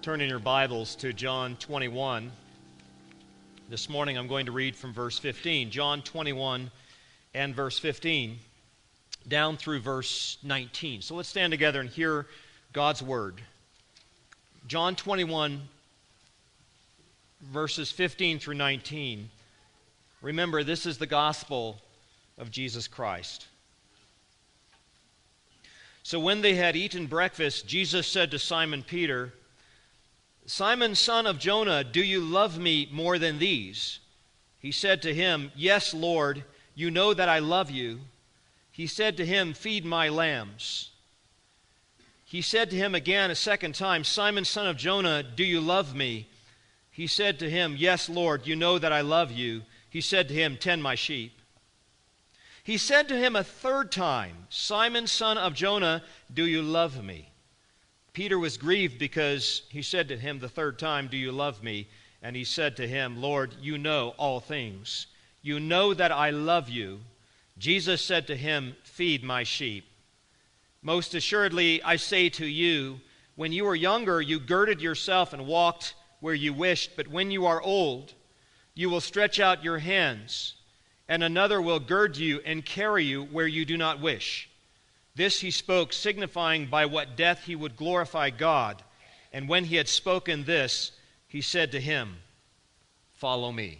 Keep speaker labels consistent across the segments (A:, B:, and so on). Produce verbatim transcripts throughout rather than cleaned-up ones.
A: Turn in your Bibles to John twenty-one. This morning I'm going to read from verse fifteen. John twenty-one and verse fifteen, down through verse nineteen. So let's stand together and hear God's Word. John twenty-one, verses fifteen through nineteen. Remember, this is the gospel of Jesus Christ. So when they had eaten breakfast, Jesus said to Simon Peter, "Simon, son of Jonah, do you love me more than these?" He said to him, "Yes, Lord, you know that I love you." He said to him, "Feed my lambs." He said to him again a second time, "Simon, son of Jonah, do you love me?" He said to him, "Yes, Lord, you know that I love you." He said to him, "Tend my sheep." He said to him a third time, "Simon, son of Jonah, do you love me?" Peter was grieved because he said to him the third time, "Do you love me?" And he said to him, "Lord, you know all things. You know that I love you." Jesus said to him, "Feed my sheep. Most assuredly, I say to you, when you were younger, you girded yourself and walked where you wished. But when you are old, you will stretch out your hands, and another will gird you and carry you where you do not wish." This he spoke, signifying by what death he would glorify God. And when he had spoken this, he said to him, "Follow me."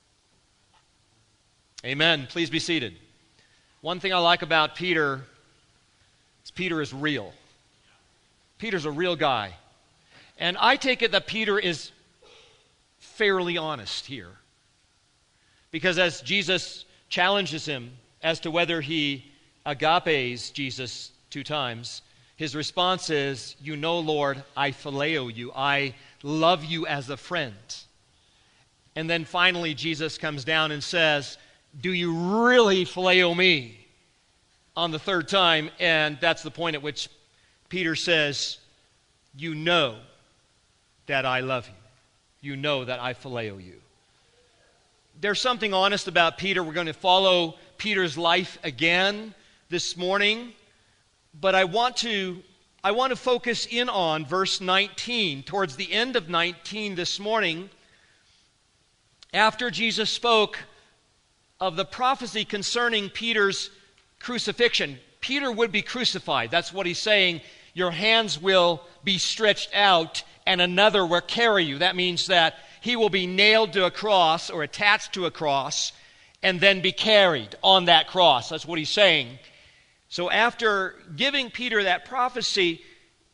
A: Amen. Please be seated. One thing I like about Peter is Peter is real. Peter's a real guy. And I take it that Peter is fairly honest here. Because as Jesus challenges him as to whether he agapes Jesus two times, his response is, "You know, Lord, I phileo you. I love you as a friend." And then finally Jesus comes down and says, "Do you really phileo me?" on the third time, and that's the point at which Peter says, "You know that I love you. You know that I phileo you." There's something honest about Peter. We're going to follow Peter's life again this morning, but I want to I want to focus in on verse nineteen, towards the end of nineteen this morning, after Jesus spoke of the prophecy concerning Peter's crucifixion. Peter would be crucified. That's what he's saying. Your hands will be stretched out and another will carry you. That means that he will be nailed to a cross or attached to a cross and then be carried on that cross. That's what he's saying. So after giving Peter that prophecy,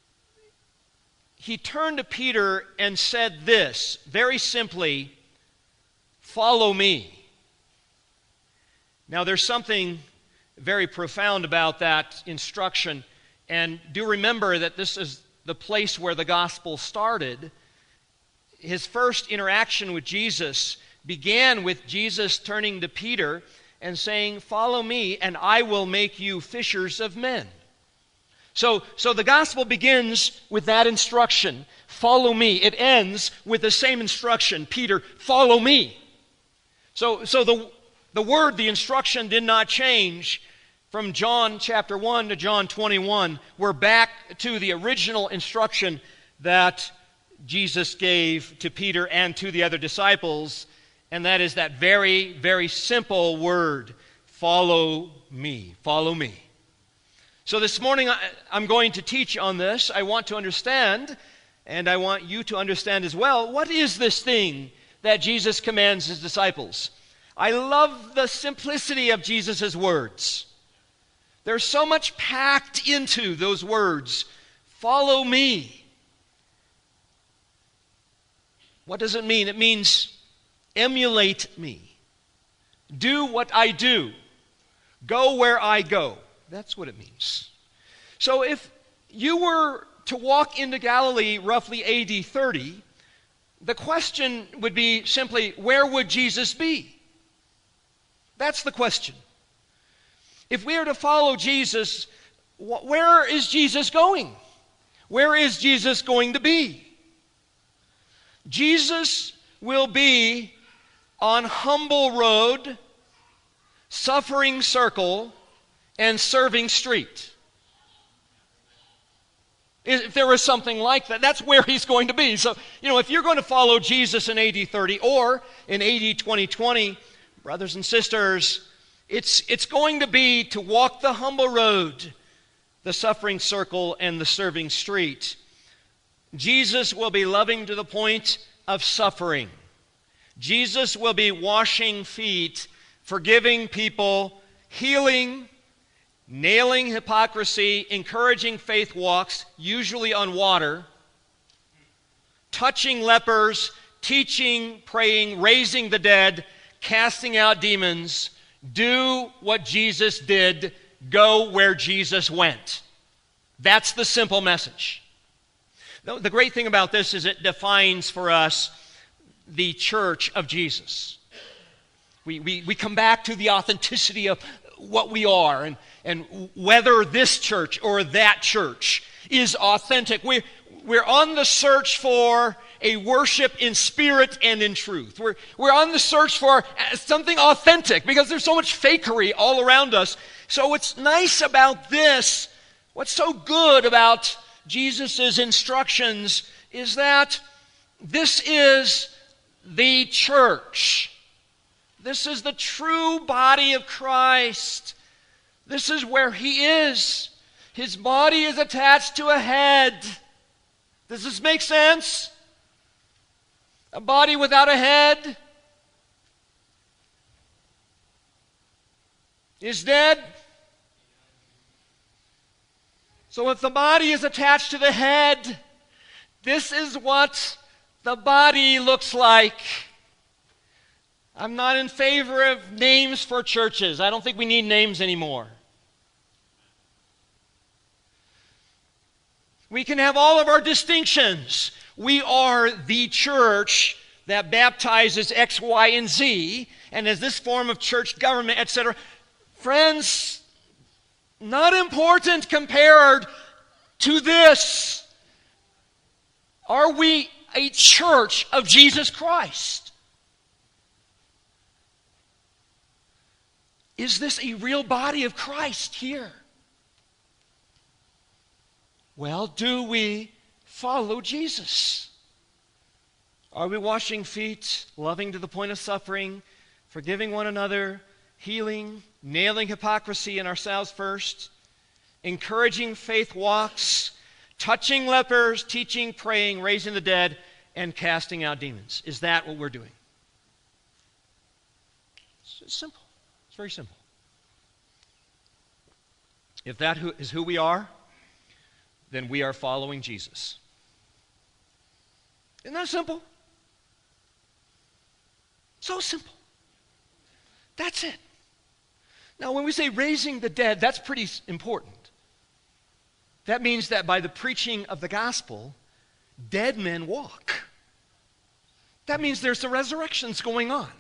A: he turned to Peter and said this, very simply, "Follow me." Now there's something very profound about that instruction. And do remember that this is the place where the gospel started. His first interaction with Jesus began with Jesus turning to Peter and saying, "Follow me, and I will make you fishers of men." So, so the gospel begins with that instruction, "Follow me." It ends with the same instruction, "Peter, follow me." So, so the, the word, the instruction did not change from John chapter one to John twenty-one. We're back to the original instruction that Jesus gave to Peter and to the other disciples, and that is that very, very simple word, "Follow me, follow me." So this morning I'm going to teach on this. I want to understand, and I want you to understand as well, what is this thing that Jesus commands his disciples? I love the simplicity of Jesus' words. There's so much packed into those words. Follow me. What does it mean? It means emulate me. Do what I do. Go where I go. That's what it means. So if you were to walk into Galilee roughly A D thirty, the question would be simply, where would Jesus be? That's the question. If we are to follow Jesus, where is Jesus going? Where is Jesus going to be? Jesus will be on Humble Road, Suffering Circle, and Serving Street. If there is something like that, that's where he's going to be. So, you know, if you're going to follow Jesus in A D thirty or in A D twenty twenty, brothers and sisters, it's, it's going to be to walk the humble road, the suffering circle, and the serving street. Jesus will be loving to the point of suffering. Jesus will be washing feet, forgiving people, healing, nailing hypocrisy, encouraging faith walks, usually on water, touching lepers, teaching, praying, raising the dead, casting out demons. Do what Jesus did. Go where Jesus went. That's the simple message. The great thing about this is it defines for us the church of Jesus. We, we, we come back to the authenticity of what we are and, and whether this church or that church is authentic. We're, we're on the search for a worship in spirit and in truth. We're, we're on the search for something authentic because there's so much fakery all around us. So what's nice about this, what's so good about Jesus' instructions is that this is the church. This is the true body of Christ. This is where he is. His body is attached to a head. Does this make sense? A body without a head is dead. So if the body is attached to the head, this is what the body looks like. I'm not in favor of names for churches. I don't think we need names anymore. We can have all of our distinctions. We are the church that baptizes X, Y, and Z, and is this form of church government, et cetera. Friends, not important compared to this. Are we a church of Jesus Christ? Is this a real body of Christ here? Well, do we follow Jesus? Are we washing feet, loving to the point of suffering, forgiving one another, healing, nailing hypocrisy in ourselves first, encouraging faith walks, touching lepers, teaching, praying, raising the dead, and casting out demons? Is that what we're doing? It's simple. It's very simple. If that is who we are, then we are following Jesus. Isn't that simple? So simple. That's it. Now, when we say raising the dead, that's pretty important. That means that by the preaching of the gospel, dead men walk. That means there's the resurrections going on.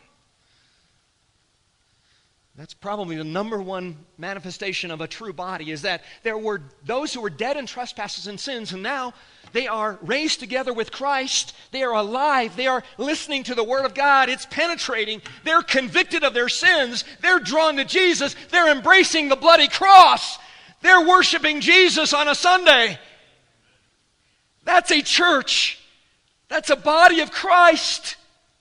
A: That's probably the number one manifestation of a true body, is that there were those who were dead in trespasses and sins, and now they are raised together with Christ. They are alive. They are listening to the Word of God. It's penetrating. They're convicted of their sins. They're drawn to Jesus. They're embracing the bloody cross. They're worshiping Jesus on a Sunday. That's a church. That's a body of Christ.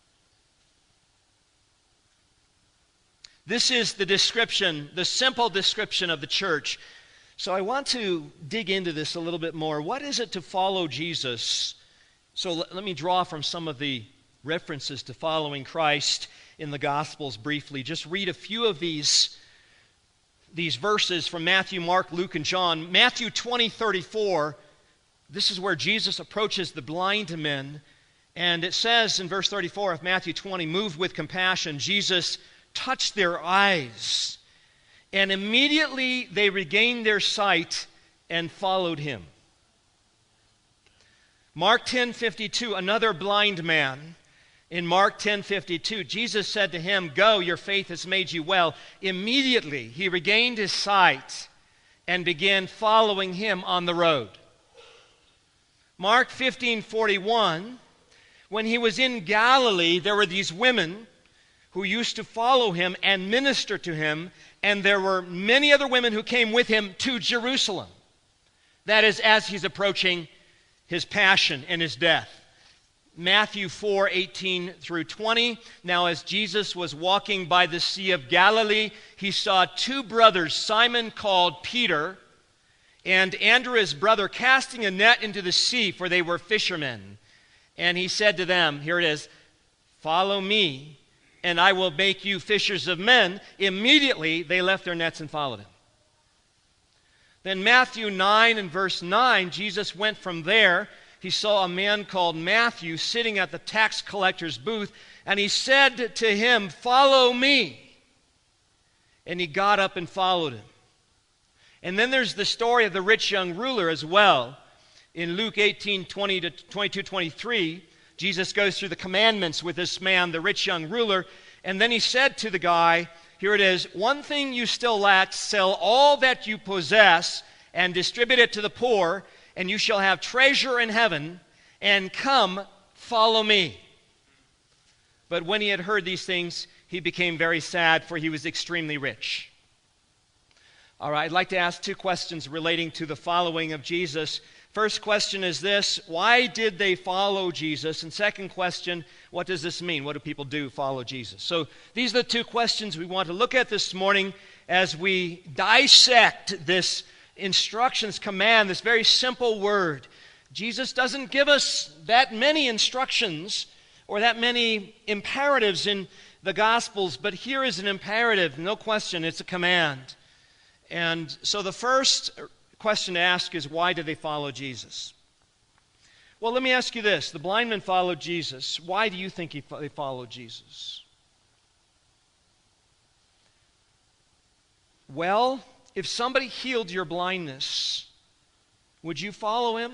A: This is the description, the simple description of the church. So I want to dig into this a little bit more. What is it to follow Jesus? So let, let me draw from some of the references to following Christ in the Gospels briefly. Just read a few of these, these verses from Matthew, Mark, Luke, and John. Matthew twenty, thirty-four, this is where Jesus approaches the blind men. And it says in verse thirty-four of Matthew twenty, moved with compassion, Jesus touched their eyes, and immediately they regained their sight and followed him. Mark ten fifty-two, another blind man. In Mark ten fifty-two, Jesus said to him, "Go, your faith has made you well." Immediately he regained his sight and began following him on the road. Mark fifteen forty-one, when he was in Galilee, there were these women who used to follow him and minister to him, and there were many other women who came with him to Jerusalem. That is, as he's approaching his passion and his death. Matthew four, eighteen through twenty. Now as Jesus was walking by the Sea of Galilee, he saw two brothers, Simon called Peter, and Andrew his brother, casting a net into the sea, for they were fishermen. And he said to them, here it is, "Follow me, and I will make you fishers of men." Immediately they left their nets and followed him. Then Matthew nine and verse nine, Jesus went from there. He saw a man called Matthew sitting at the tax collector's booth, and he said to him, "Follow me." And he got up and followed him. And then there's the story of the rich young ruler as well. In Luke eighteen, twenty to twenty-two, twenty-three, Jesus goes through the commandments with this man, the rich young ruler, and then he said to the guy, here it is, "One thing you still lack, sell all that you possess and distribute it to the poor, and you shall have treasure in heaven, and come, follow me." But when he had heard these things, he became very sad, for he was extremely rich. All right, I'd like to ask two questions relating to the following of Jesus. First question is this: why did they follow Jesus? And second question, what does this mean? What do people do, follow Jesus? So these are the two questions we want to look at this morning as we dissect this instructions command, this very simple word. Jesus doesn't give us that many instructions or that many imperatives in the Gospels, but here is an imperative, no question, it's a command. And so the first question to ask is, why did they follow Jesus? Well, let me ask you this. The blind men followed Jesus. Why do you think he, they followed Jesus? Well, if somebody healed your blindness, would you follow him?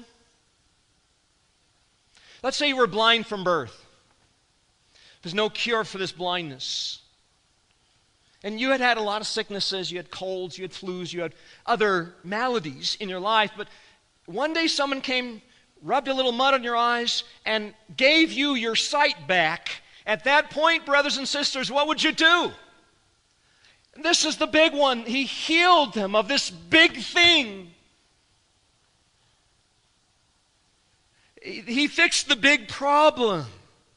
A: Let's say you were blind from birth. There's no cure for this blindness. And you had had a lot of sicknesses. You had colds, you had flus, you had other maladies in your life. But one day someone came, rubbed a little mud on your eyes, and gave you your sight back. At that point, brothers and sisters, what would you do? This is the big one. He healed them of this big thing. He fixed the big problem.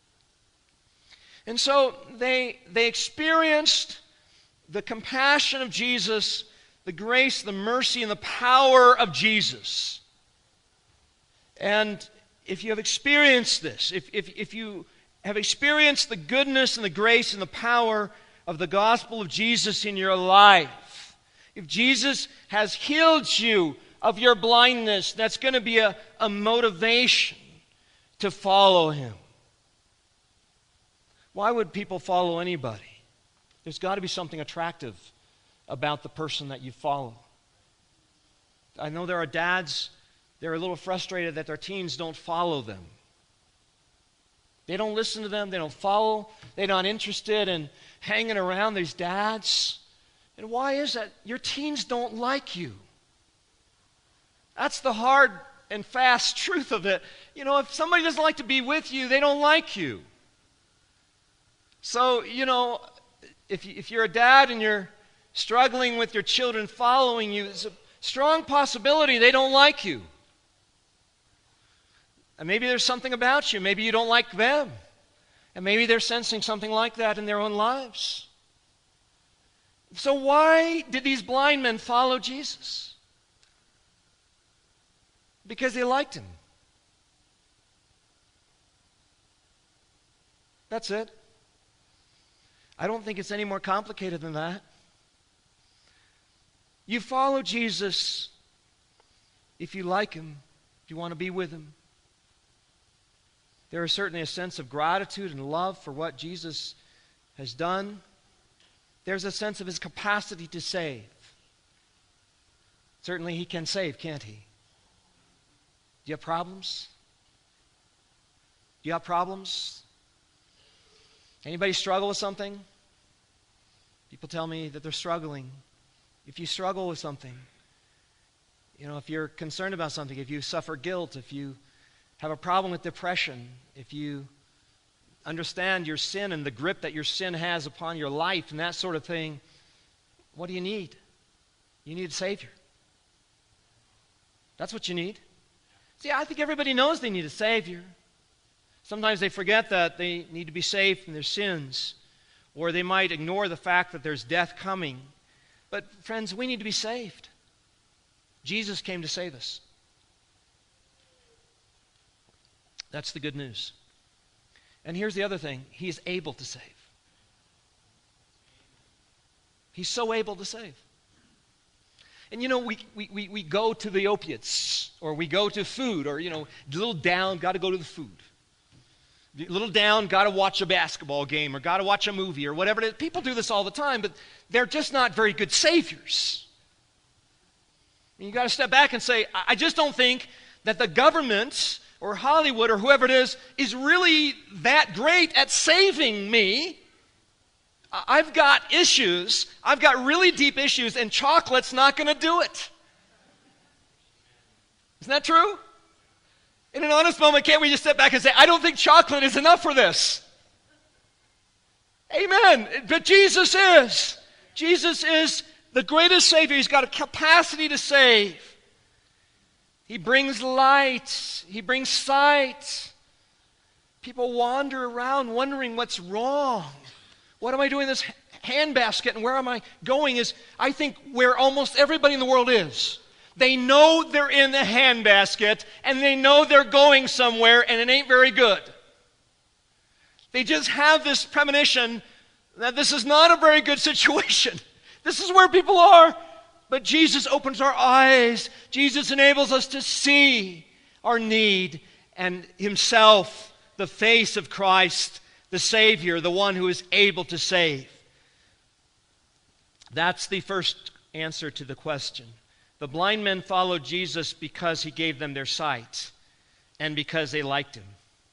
A: And so they, they experienced the compassion of Jesus, the grace, the mercy, and the power of Jesus. And if you have experienced this, if, if, if you have experienced the goodness and the grace and the power of the gospel of Jesus in your life, if Jesus has healed you of your blindness, that's going to be a, a motivation to follow him. Why would people follow anybody? There's got to be something attractive about the person that you follow. I know there are dads, they're a little frustrated that their teens don't follow them. They don't listen to them, they don't follow, they're not interested in hanging around these dads. And why is that? Your teens don't like you. That's the hard and fast truth of it. You know, if somebody doesn't like to be with you, they don't like you. So, you know, if, you, if you're a dad and you're struggling with your children following you, it's a strong possibility they don't like you. And maybe there's something about you. Maybe you don't like them. And maybe they're sensing something like that in their own lives. So why did these blind men follow Jesus? Because they liked him. That's it. I don't think it's any more complicated than that. You follow Jesus if you like him, if you want to be with him. There is certainly a sense of gratitude and love for what Jesus has done. There's a sense of his capacity to save. Certainly he can save, can't he? Do you have problems? Do you have problems? Anybody struggle with something? People tell me that they're struggling. If you struggle with something, you know, if you're concerned about something, if you suffer guilt, if you have a problem with depression, if you understand your sin and the grip that your sin has upon your life and that sort of thing, what do you need? You need a Savior. That's what you need. See, I think everybody knows they need a Savior. Sometimes they forget that they need to be saved from their sins, or they might ignore the fact that there's death coming. But friends, we need to be saved. Jesus came to save us. That's the good news. And here's the other thing. He is able to save. He's so able to save. And you know, we, we, we, we go to the opiates, or we go to food, or, you know, a little down, got to go to the food. A little down, got to watch a basketball game, or got to watch a movie, or whatever it is. People do this all the time, but they're just not very good saviors. And you got to step back and say, I just don't think that the government or Hollywood or whoever it is is really that great at saving me. I've got issues. I've got really deep issues, and chocolate's not going to do it. Isn't that true? In an honest moment, can't we just step back and say, I don't think chocolate is enough for this? Amen. But Jesus is. Jesus is the greatest Savior. He's got a capacity to save. He brings light. He brings sight. People wander around wondering what's wrong. What am I doing in this handbasket, and where am I going? Is, I think, where almost everybody in the world is. They know they're in the handbasket, and they know they're going somewhere, and it ain't very good. They just have this premonition that this is not a very good situation. This is where people are. But Jesus opens our eyes. Jesus enables us to see our need, and Himself, the face of Christ, the Savior, the one who is able to save. That's the first answer to the question. The blind men followed Jesus because He gave them their sight and because they liked Him.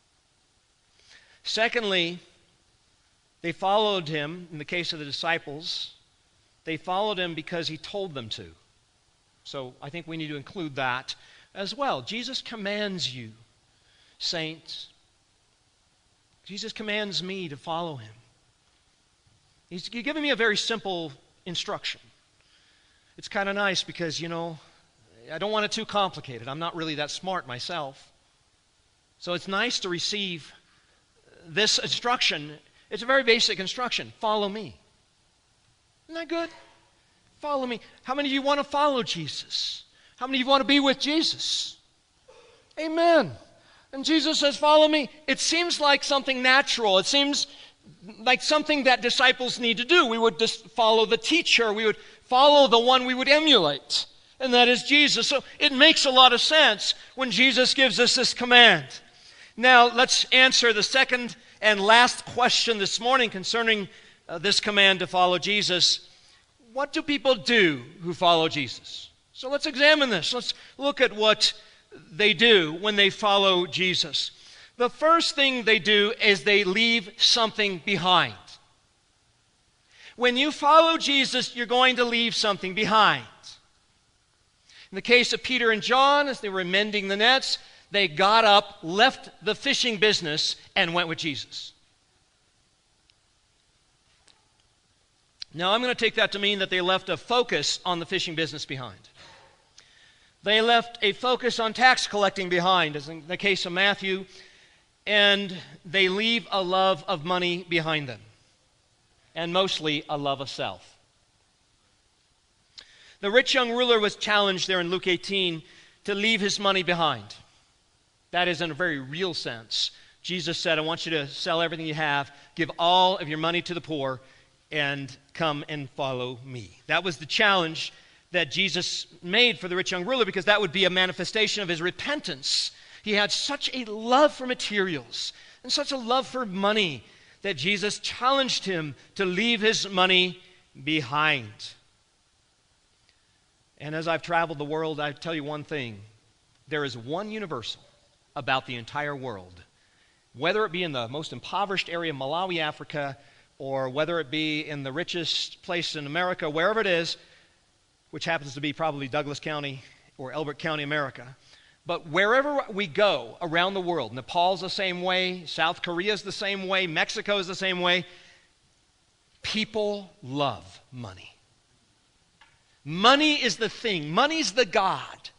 A: Secondly, they followed Him, in the case of the disciples, they followed Him because He told them to. So I think we need to include that as well. Jesus commands you, saints. Jesus commands me to follow Him. He's given me a very simple instruction. It's kind of nice because, you know, I don't want it too complicated. I'm not really that smart myself. So it's nice to receive this instruction. It's a very basic instruction. Follow me. Isn't that good? Follow me. How many of you want to follow Jesus? How many of you want to be with Jesus? Amen. And Jesus says, follow me. It seems like something natural. It seems like something that disciples need to do. We would just follow the teacher. We would follow the one we would emulate. And that is Jesus. So it makes a lot of sense when Jesus gives us this command. Now, let's answer the second and last question this morning concerning uh, this command to follow Jesus. What do people do who follow Jesus? So let's examine this. Let's look at what they do when they follow Jesus. The first thing they do is they leave something behind. When you follow Jesus, you're going to leave something behind. In the case of Peter and John, as they were mending the nets, they got up, left the fishing business, and went with Jesus. Now, I'm going to take that to mean that they left a focus on the fishing business behind. They left a focus on tax collecting behind, as in the case of Matthew, and they leave a love of money behind them, and mostly a love of self. The rich young ruler was challenged there in Luke eighteen to leave his money behind. That is in a very real sense. Jesus said, I want you to sell everything you have, give all of your money to the poor, and come and follow me. That was the challenge that Jesus made for the rich young ruler, because that would be a manifestation of his repentance. He had such a love for materials and such a love for money that Jesus challenged him to leave his money behind. And as I've traveled the world, I tell you one thing. There is one universal about the entire world. Whether it be in the most impoverished area of Malawi, Africa, or whether it be in the richest place in America, wherever it is, which happens to be probably Douglas County or Elbert County, America. But wherever we go around the world, Nepal's the same way, South Korea's the same way, Mexico is the same way, people love money. Money is the thing. Money's the God.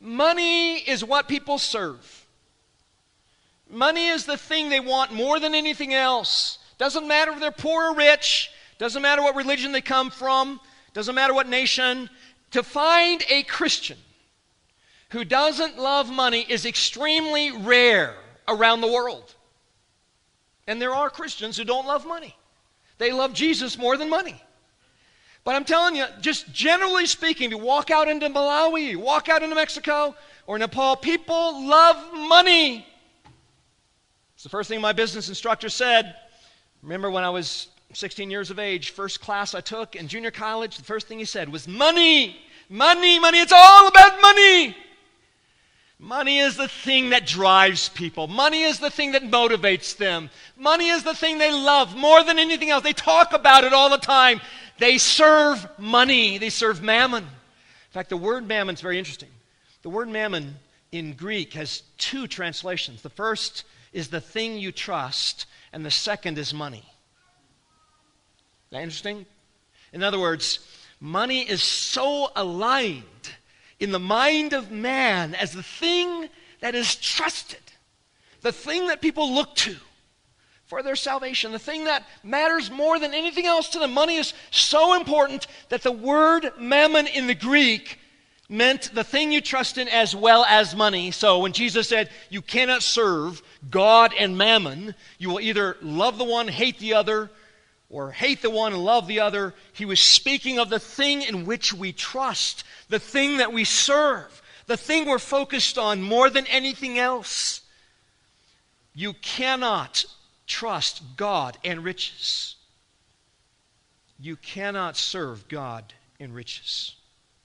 A: money is what people serve. Money is the thing they want more than anything else. Doesn't matter if they're poor or rich. Doesn't matter what religion they come from. Doesn't matter what nation. To find a Christian who doesn't love money is extremely rare around the world. And there are Christians who don't love money. They love Jesus more than money. But I'm telling you, just generally speaking, if you walk out into Malawi, you walk out into Mexico or Nepal, people love money. It's the first thing my business instructor said. Remember when I was sixteen years of age, first class I took in junior college, the first thing he said was money, money, money. It's all about money. Money is the thing that drives people. Money is the thing that motivates them. Money is the thing they love more than anything else. They talk about it all the time. They serve money. They serve mammon. In fact, the word mammon is very interesting. The word mammon in Greek has two translations. The first is the thing you trust, and the second is money. Is that interesting? In other words, money is so aligned in the mind of man as the thing that is trusted, the thing that people look to for their salvation, the thing that matters more than anything else to them. Money is so important that the word mammon in the Greek meant the thing you trust in as well as money. So when Jesus said you cannot serve God and mammon, you will either love the one, hate the other, or hate the one and love the other, he was speaking of the thing in which we trust, the thing that we serve, the thing we're focused on more than anything else. You cannot trust God and riches. You cannot serve God and riches.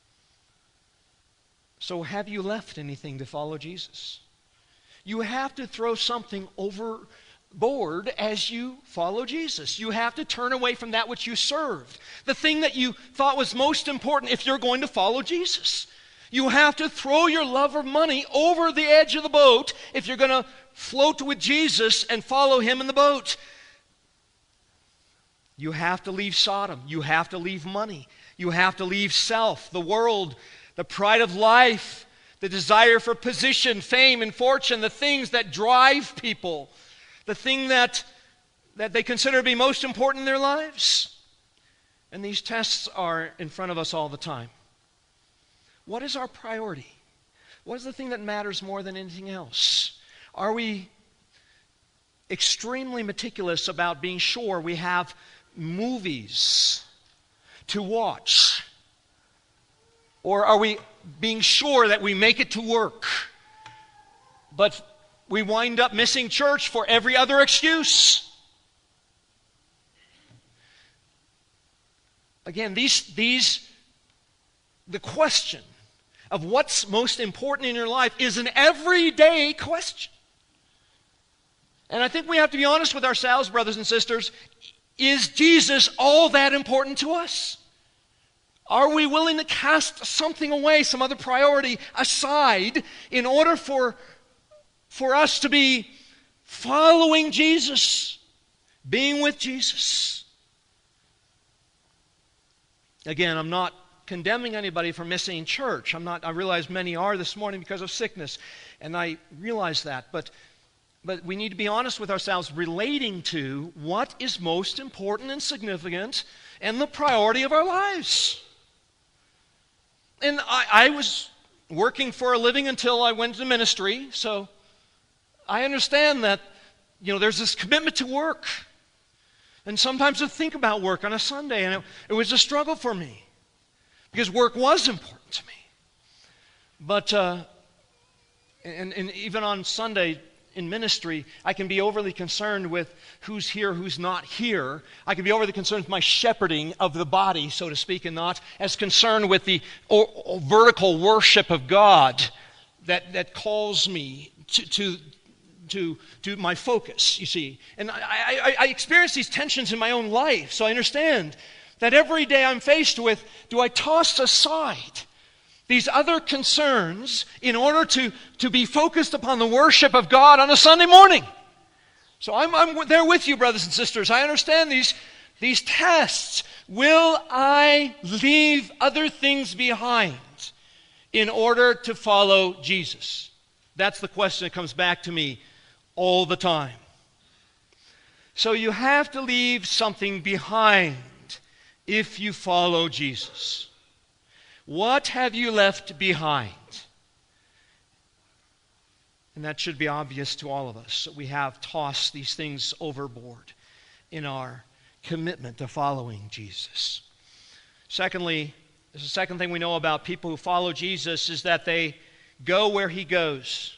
A: So have you left anything to follow Jesus? You have to throw something overboard as you follow Jesus. You have to turn away from that which you served, the thing that you thought was most important if you're going to follow Jesus. You have to throw your love of money over the edge of the boat if you're going to float with Jesus and follow him in the boat. You have to leave Sodom. You have to leave money. You have to leave self, the world, the pride of life, the desire for position, fame, and fortune, the things that drive people, the thing that, that they consider to be most important in their lives. And these tests are in front of us all the time. What is our priority? What is the thing that matters more than anything else? Are we extremely meticulous about being sure we have movies to watch? Or are we being sure that we make it to work, but we wind up missing church for every other excuse? Again, these, these, the question of what's most important in your life is an everyday question. And I think we have to be honest with ourselves, brothers and sisters. Is Jesus all that important to us? Are we willing to cast something away, some other priority aside, in order for, for us to be following Jesus, being with Jesus? Again, I'm not condemning anybody for missing church. I'm not, I realize many are this morning because of sickness, and I realize that. But, but we need to be honest with ourselves relating to what is most important and significant and the priority of our lives. And I, I was working for a living until I went to ministry, so I understand that, you know, there's this commitment to work. And sometimes I think about work on a Sunday, and it, it was a struggle for me because work was important to me. But, uh, and, and even on Sunday in ministry, I can be overly concerned with who's here, who's not here. I can be overly concerned with my shepherding of the body, so to speak, and not as concerned with the or, or vertical worship of God that, that calls me to, to, to, to my focus, you see. And I, I, I experience these tensions in my own life, so I understand that every day I'm faced with, do I toss aside these other concerns in order to, to be focused upon the worship of God on a Sunday morning? So I'm, I'm there with you, brothers and sisters. I understand these, these tests. Will I leave other things behind in order to follow Jesus? That's the question that comes back to me all the time. So you have to leave something behind if you follow Jesus. What have you left behind? And that should be obvious to all of us, that we have tossed these things overboard in our commitment to following Jesus. Secondly, the second thing we know about people who follow Jesus is that they go where he goes.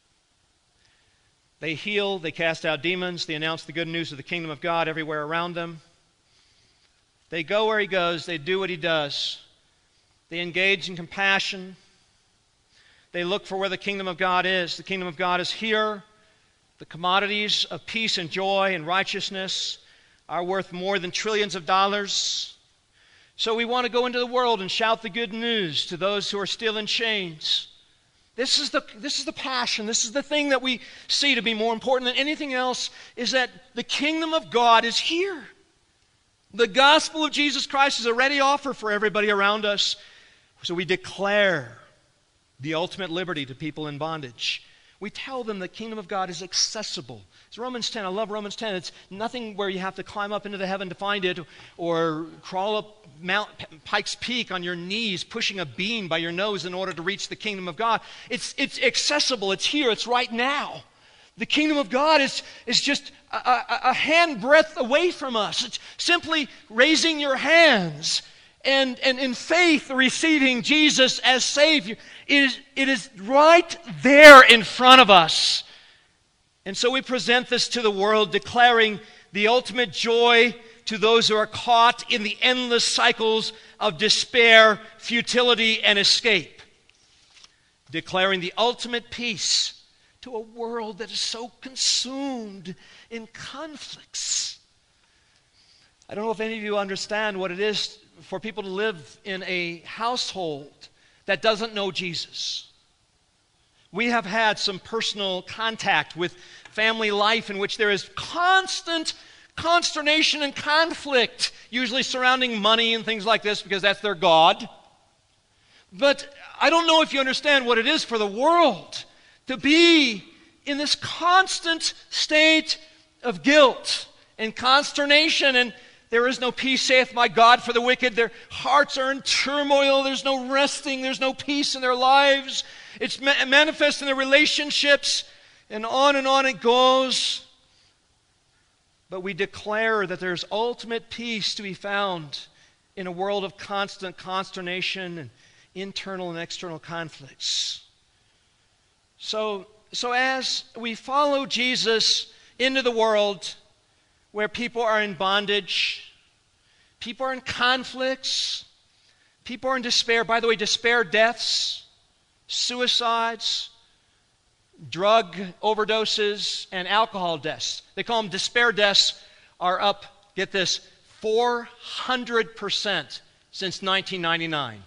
A: They heal, they cast out demons, they announce the good news of the kingdom of God everywhere around them. They go where he goes, they do what he does. They engage in compassion. They look for where the kingdom of God is. The kingdom of God is here. The commodities of peace and joy and righteousness are worth more than trillions of dollars. So we want to go into the world and shout the good news to those who are still in chains. This is the, this is the passion. This is the thing that we see to be more important than anything else, is that the kingdom of God is here. The gospel of Jesus Christ is a ready offer for everybody around us. So we declare the ultimate liberty to people in bondage. We tell them the kingdom of God is accessible. It's Romans ten. I love Romans ten. It's nothing where you have to climb up into the heaven to find it, or crawl up Mount Pikes Peak on your knees, pushing a beam by your nose in order to reach the kingdom of God. It's, it's accessible. It's here. It's right now. The kingdom of God is, is just a, a, a handbreadth away from us. It's simply raising your hands and, and in faith receiving Jesus as Savior. It is, it is right there in front of us. And so we present this to the world, declaring the ultimate joy to those who are caught in the endless cycles of despair, futility, and escape. Declaring the ultimate peace to a world that is so consumed in conflicts. I don't know if any of you understand what it is for people to live in a household that doesn't know Jesus. We have had some personal contact with family life in which there is constant consternation and conflict, usually surrounding money and things like this, because that's their God. But I don't know if you understand what it is for the world to be in this constant state of guilt and consternation, and there is no peace, saith my God, for the wicked. Their hearts are in turmoil. There's no resting. There's no peace in their lives. It's ma- manifest in their relationships, and on and on it goes. But we declare that there's ultimate peace to be found in a world of constant consternation and internal and external conflicts. So, so as we follow Jesus into the world where people are in bondage, people are in conflicts, people are in despair. By the way, despair deaths, suicides, drug overdoses, and alcohol deaths. They call them despair deaths, are up, get this, four hundred percent since nineteen ninety-nine.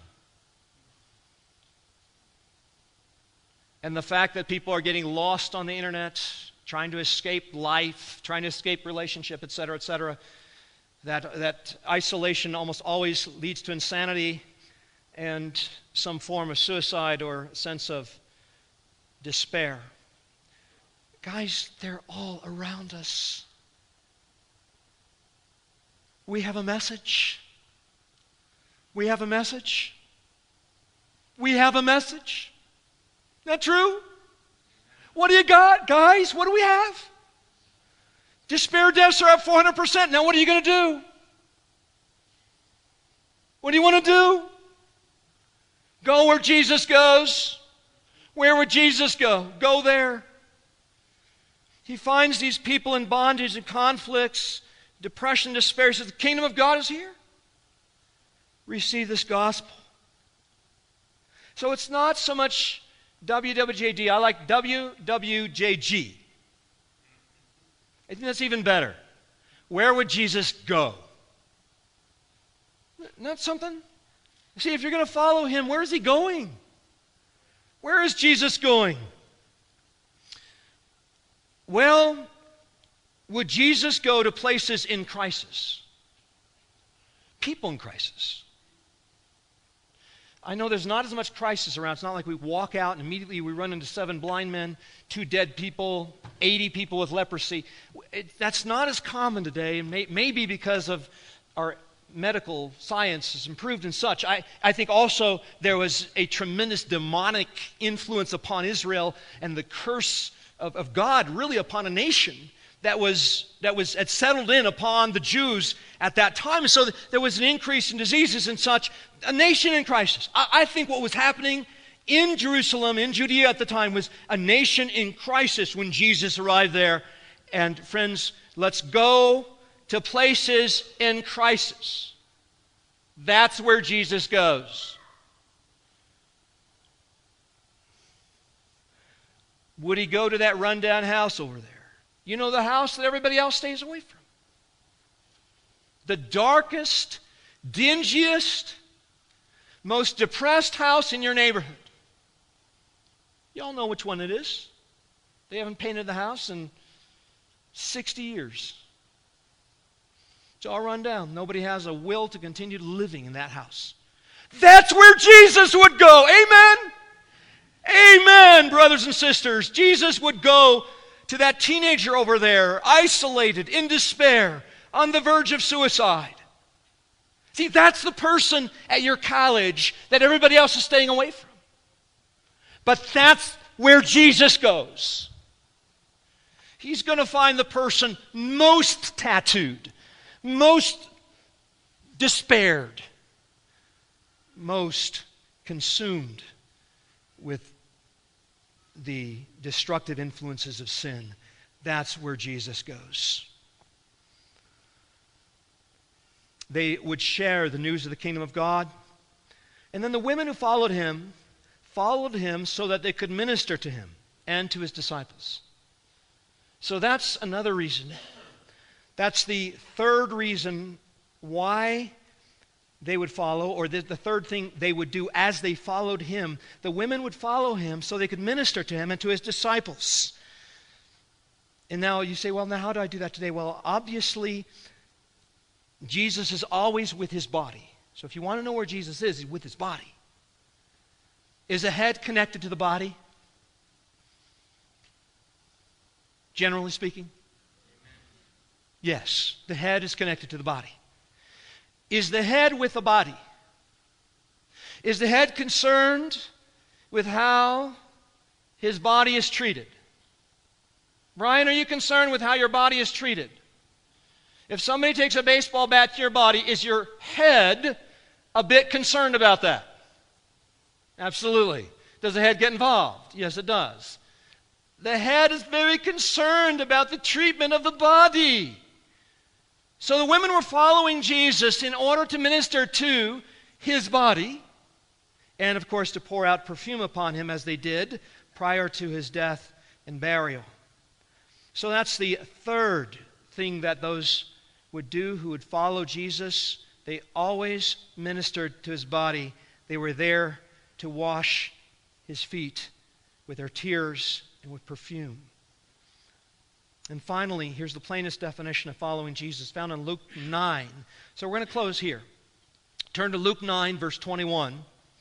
A: And the fact that people are getting lost on the internet, trying to escape life, trying to escape relationship, et cetera, et cetera, that, that isolation almost always leads to insanity and some form of suicide or sense of despair. Guys, they're all around us. We have a message. We have a message. We have a message. Isn't that true? What do you got, guys? What do we have? Despair deaths are up four hundred percent. Now what are you going to do? What do you want to do? Go where Jesus goes. Where would Jesus go? Go there. He finds these people in bondage and conflicts, depression, despair. He says, the kingdom of God is here. Receive this gospel. So it's not so much W W J D. I like W W J G. I think that's even better. Where would Jesus go? Isn't that something? See, if you're going to follow him, where is he going? Where is Jesus going? Well, would Jesus go to places in crisis? People in crisis. I know there's not as much crisis around. It's not like we walk out and immediately we run into seven blind men, two dead people, eighty people with leprosy. It, that's not as common today, and may, maybe because of our medical science has improved and such. I, I think also there was a tremendous demonic influence upon Israel and the curse of, of God really upon a nation that was that was had settled in upon the Jews at that time. So th- there was an increase in diseases and such. A nation in crisis. I, I think what was happening in Jerusalem, in Judea at the time, was a nation in crisis when Jesus arrived there. And friends, let's go to places in crisis. That's where Jesus goes. Would he go to that rundown house over there? You know, the house that everybody else stays away from. The darkest, dingiest, most depressed house in your neighborhood. Y'all know which one it is. They haven't painted the house in sixty years. It's all run down. Nobody has a will to continue living in that house. That's where Jesus would go. Amen? Amen, brothers and sisters. Jesus would go to that teenager over there, isolated, in despair, on the verge of suicide. See, that's the person at your college that everybody else is staying away from. But that's where Jesus goes. He's going to find the person most tattooed, most despaired, most consumed with the destructive influences of sin. That's where Jesus goes. They would share the news of the kingdom of God. And then the women who followed him, followed him so that they could minister to him and to his disciples. So that's another reason. That's the third reason why they would follow, or the, the third thing they would do as they followed him. The women would follow him so they could minister to him and to his disciples. And now you say, well, now how do I do that today? Well, obviously, Jesus is always with his body. So if you want to know where Jesus is, he's with his body. Is the head connected to the body? Generally speaking? Yes, the head is connected to the body. Is the head with the body? Is the head concerned with how his body is treated? Brian, are you concerned with how your body is treated? If somebody takes a baseball bat to your body, is your head a bit concerned about that? Absolutely. Does the head get involved? Yes, it does. The head is very concerned about the treatment of the body. So the women were following Jesus in order to minister to his body and, of course, to pour out perfume upon him as they did prior to his death and burial. So that's the third thing that those would do who would follow Jesus. They always ministered to his body. They were there to wash his feet with their tears and with perfume. And finally, here's the plainest definition of following Jesus found in Luke nine. So we're going to close here. Turn to Luke nine, verse twenty-one.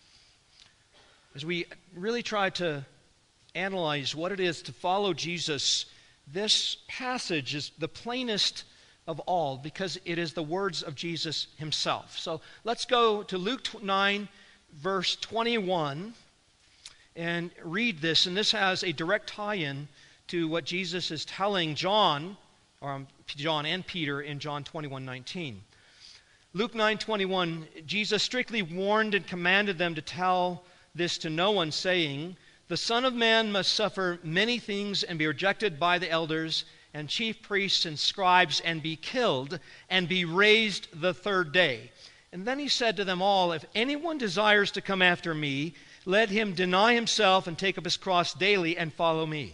A: As we really try to analyze what it is to follow Jesus, this passage is the plainest of all because it is the words of Jesus himself. So let's go to Luke nine, verse twenty-one, and read this. And this has a direct tie-in to what Jesus is telling John, or um, John and Peter in John twenty-one nineteen. Luke nine twenty-one, Jesus strictly warned and commanded them to tell this to no one, saying, "The Son of Man must suffer many things and be rejected by the elders and chief priests and scribes and be killed and be raised the third day." And then he said to them all, "If anyone desires to come after me, let him deny himself and take up his cross daily and follow me.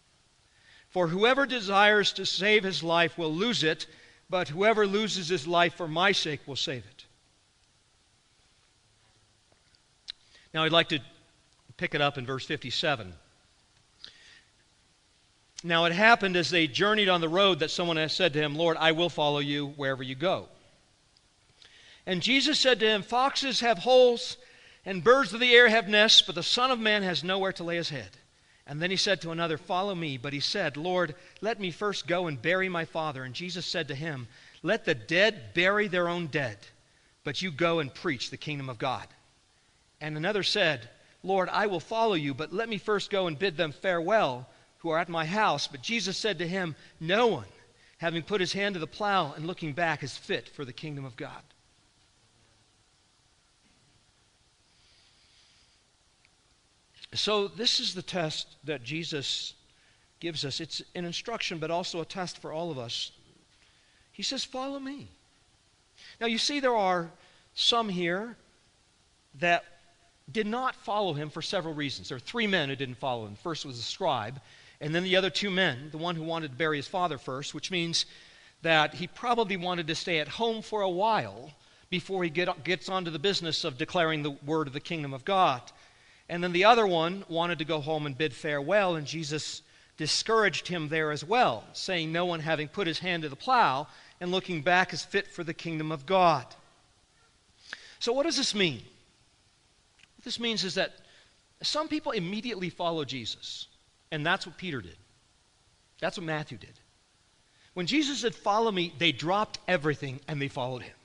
A: For whoever desires to save his life will lose it, but whoever loses his life for my sake will save it." Now I'd like to pick it up in verse fifty-seven. "Now it happened as they journeyed on the road that someone has said to him, 'Lord, I will follow you wherever you go.' And Jesus said to him, 'Foxes have holes, and birds of the air have nests, but the Son of Man has nowhere to lay his head. And then he said to another, Follow me. But he said, Lord, let me first go and bury my father. And Jesus said to him, Let the dead bury their own dead, but you go and preach the kingdom of God. And another said, Lord, I will follow you, but let me first go and bid them farewell who are at my house. But Jesus said to him, No one, having put his hand to the plow and looking back, is fit for the kingdom of God. So this is the test that Jesus gives us. It's an instruction, but also a test for all of us. He says, follow me. Now you see, there are some here that did not follow him for several reasons. There are three men who didn't follow him. First was the scribe, and then the other two men, the one who wanted to bury his father first, which means that he probably wanted to stay at home for a while before he get, gets onto the business of declaring the word of the kingdom of God. And then the other one wanted to go home and bid farewell, and Jesus discouraged him there as well, saying, No one having put his hand to the plow and looking back is fit for the kingdom of God. So what does this mean? What this means is that some people immediately follow Jesus, and that's what Peter did. That's what Matthew did. When Jesus said, follow me, they dropped everything and they followed him.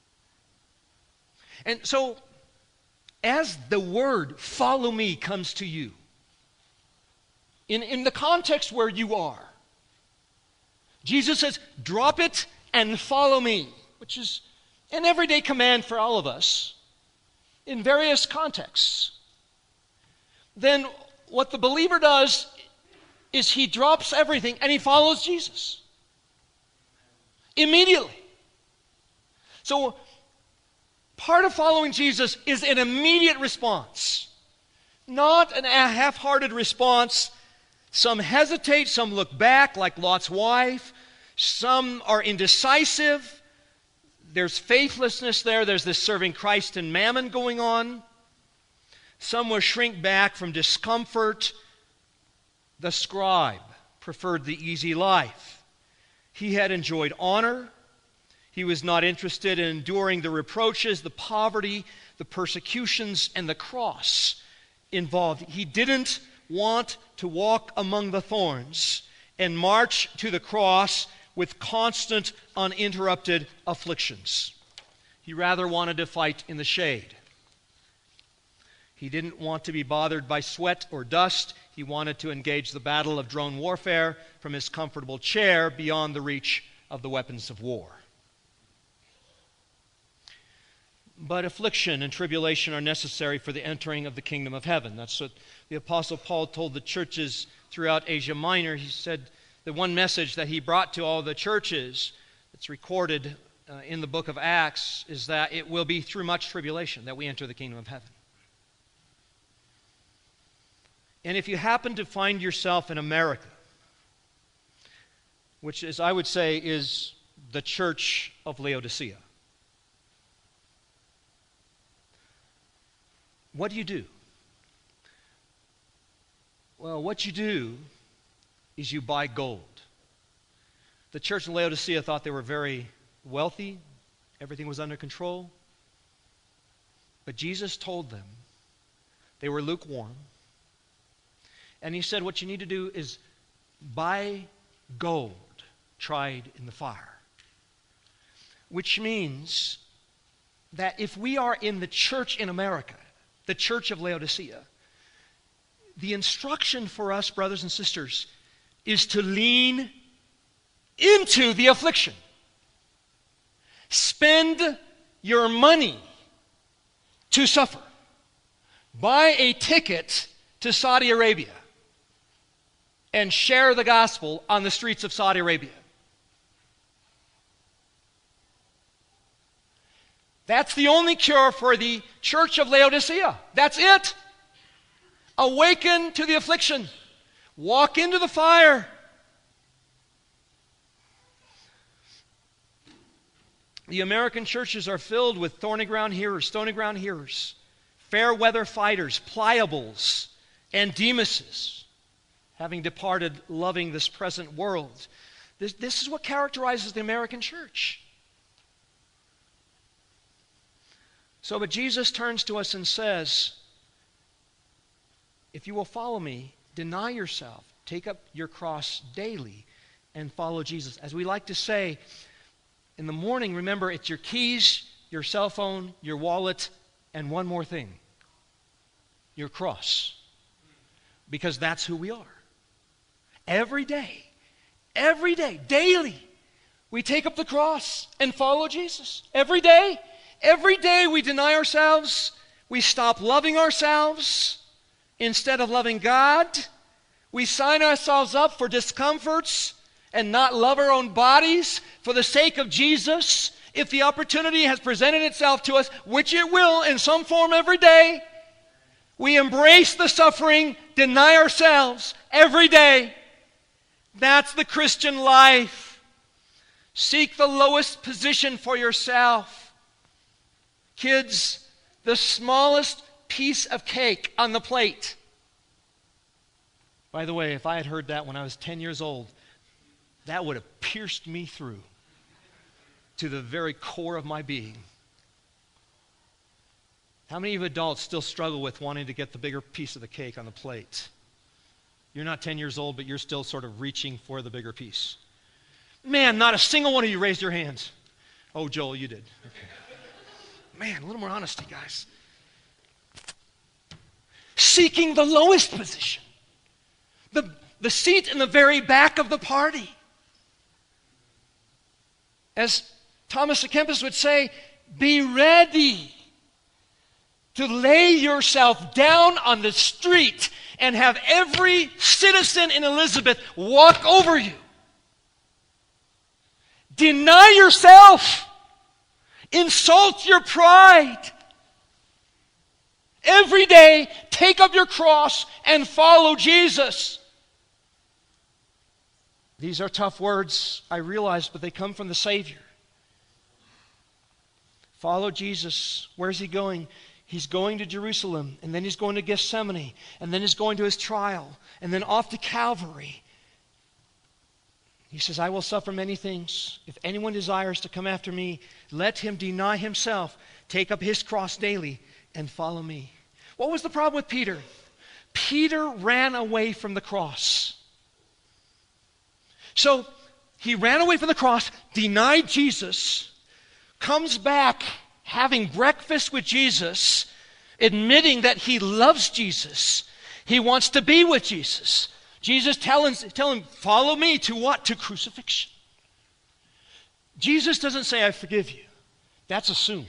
A: And so, as the word follow me comes to you, in, in the context where you are, Jesus says, drop it and follow me, which is an everyday command for all of us in various contexts. Then what the believer does is he drops everything and he follows Jesus immediately. So part of following Jesus is an immediate response, not an, a half-hearted response. Some hesitate, some look back like Lot's wife, some are indecisive. There's faithlessness there. There's this serving Christ and mammon going on. Some will shrink back from discomfort. The scribe preferred the easy life. He had enjoyed honor. He was not interested in enduring the reproaches, the poverty, the persecutions, and the cross involved. He didn't want to walk among the thorns and march to the cross with constant, uninterrupted afflictions. He rather wanted to fight in the shade. He didn't want to be bothered by sweat or dust. He wanted to engage the battle of drone warfare from his comfortable chair beyond the reach of the weapons of war. But affliction and tribulation are necessary for the entering of the kingdom of heaven. That's what the Apostle Paul told the churches throughout Asia Minor. He said the one message that he brought to all the churches that's recorded uh, in the book of Acts is that it will be through much tribulation that we enter the kingdom of heaven. And if you happen to find yourself in America, which is, I would say, is the church of Laodicea, what do you do? Well, what you do is you buy gold. The church in Laodicea thought they were very wealthy. Everything was under control. But Jesus told them they were lukewarm. And he said what you need to do is buy gold tried in the fire. Which means that if we are in the church in America, the church of Laodicea, the instruction for us, brothers and sisters, is to lean into the affliction. Spend your money to suffer. Buy a ticket to Saudi Arabia and share the gospel on the streets of Saudi Arabia. That's the only cure for the church of Laodicea. That's it. Awaken to the affliction. Walk into the fire. The American churches are filled with thorny ground hearers, stony ground hearers, fair weather fighters, pliables, and Demases, having departed, loving this present world. This, this is what characterizes the American church. So, but Jesus turns to us and says, if you will follow me, deny yourself, take up your cross daily, and follow Jesus. As we like to say, in the morning, remember, it's your keys, your cell phone, your wallet, and one more thing, your cross. Because that's who we are. Every day, every day, daily, we take up the cross and follow Jesus. Every day, every day we deny ourselves. We stop loving ourselves instead of loving God. We sign ourselves up for discomforts and not love our own bodies for the sake of Jesus. If the opportunity has presented itself to us, which it will in some form every day, we embrace the suffering, deny ourselves every day. That's the Christian life. Seek the lowest position for yourself. Kids, the smallest piece of cake on the plate. By the way, if I had heard that when I was ten years old, that would have pierced me through to the very core of my being. How many of you adults still struggle with wanting to get the bigger piece of the cake on the plate? You're not ten years old, but you're still sort of reaching for the bigger piece. Man, not a single one of you raised your hands. Oh, Joel, you did. Okay. Man, a little more honesty, guys. Seeking the lowest position. The, the seat in the very back of the party. As Thomas à Kempis would say, be ready to lay yourself down on the street and have every citizen in Elizabeth walk over you. Deny yourself. Insult your pride. Every day, take up your cross and follow Jesus. These are tough words, I realize, but they come from the Savior. Follow Jesus. Where's he going? He's going to Jerusalem, and then he's going to Gethsemane, and then he's going to his trial, and then off to Calvary. He says, I will suffer many things. If anyone desires to come after me, let him deny himself, take up his cross daily, and follow me. What was the problem with Peter? Peter ran away from the cross. So he ran away from the cross, denied Jesus, comes back having breakfast with Jesus, admitting that he loves Jesus. He wants to be with Jesus. Jesus tell him, tell him, follow me to what? To crucifixion. Jesus doesn't say, I forgive you. That's assumed.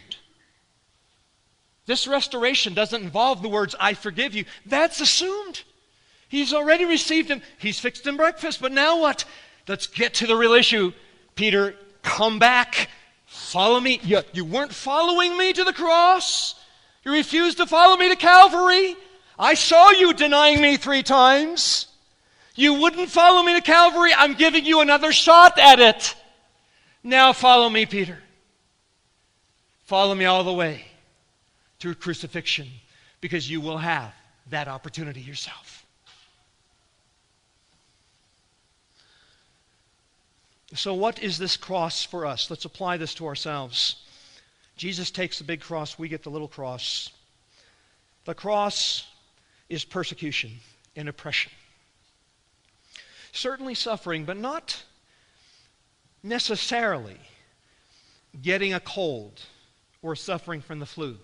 A: This restoration doesn't involve the words, I forgive you. That's assumed. He's already received him. He's fixed him breakfast. But now what? Let's get to the real issue. Peter, come back. Follow me. You, you weren't following me to the cross. You refused to follow me to Calvary. I saw you denying me three times. You wouldn't follow me to Calvary. I'm giving you another shot at it. Now follow me, Peter. Follow me all the way to crucifixion, because you will have that opportunity yourself. So what is this cross for us? Let's apply this to ourselves. Jesus takes the big cross, we get the little cross. The cross is persecution and oppression. Certainly suffering, but not necessarily getting a cold or suffering from the flu.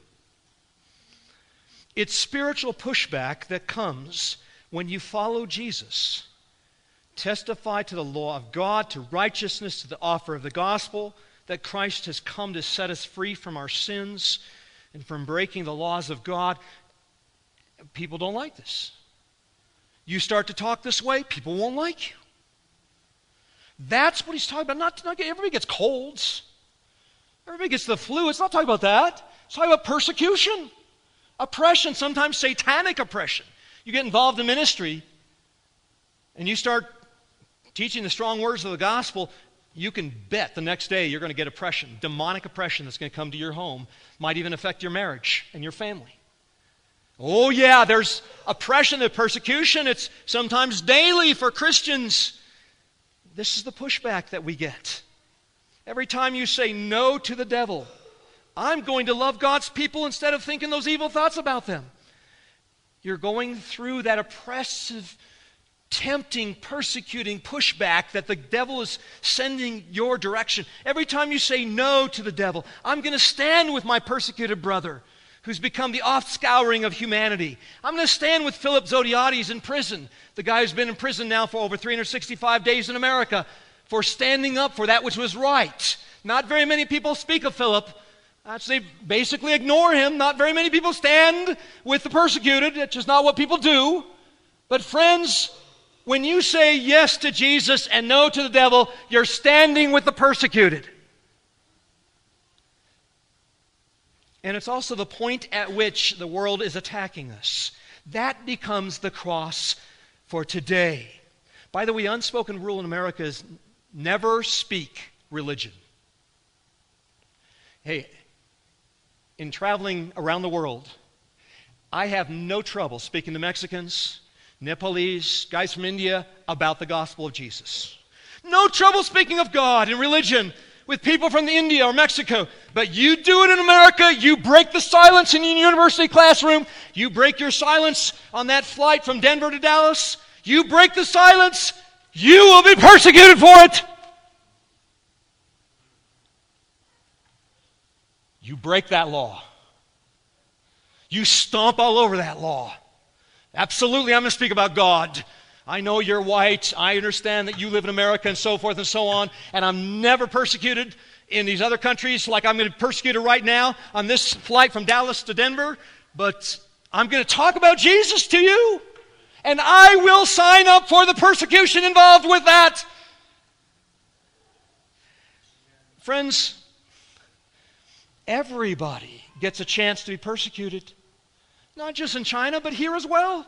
A: It's spiritual pushback that comes when you follow Jesus. Testify to the law of God, to righteousness, to the offer of the gospel, that Christ has come to set us free from our sins and from breaking the laws of God. People don't like this. You start to talk this way, people won't like you. That's what he's talking about. Not, not everybody gets colds. Everybody gets the flu. It's not talking about that. It's talking about persecution, oppression, sometimes satanic oppression. You get involved in ministry and you start teaching the strong words of the gospel, you can bet the next day you're going to get oppression, demonic oppression that's going to come to your home, might even affect your marriage and your family. Oh yeah, there's oppression, there's persecution. It's sometimes daily for Christians. This is the pushback that we get. Every time you say no to the devil, I'm going to love God's people instead of thinking those evil thoughts about them. You're going through that oppressive, tempting, persecuting pushback that the devil is sending your direction. Every time you say no to the devil, I'm going to stand with my persecuted brother who's become the offscouring of humanity. I'm going to stand with Philip Zodiates in prison, the guy who's been in prison now for over three hundred sixty-five days in America, for standing up for that which was right. Not very many people speak of Philip. Actually, basically ignore him. Not very many people stand with the persecuted. It's just not what people do. But friends, when you say yes to Jesus and no to the devil, you're standing with the persecuted. And it's also the point at which the world is attacking us. That becomes the cross for today. By the way, unspoken rule in America is never speak religion. Hey, in traveling around the world, I have no trouble speaking to Mexicans, Nepalese, guys from India about the gospel of Jesus. No trouble speaking of God and religion with people from India or Mexico. But you do it in America, you break the silence in your university classroom, you break your silence on that flight from Denver to Dallas, you break the silence, you will be persecuted for it. You break that law. You stomp all over that law. Absolutely, I'm going to speak about God. I know you're white. I understand that you live in America and so forth and so on. And I'm never persecuted in these other countries like I'm going to be persecuted right now on this flight from Dallas to Denver. But I'm going to talk about Jesus to you. And I will sign up for the persecution involved with that. Friends, everybody gets a chance to be persecuted. Not just in China, but here as well.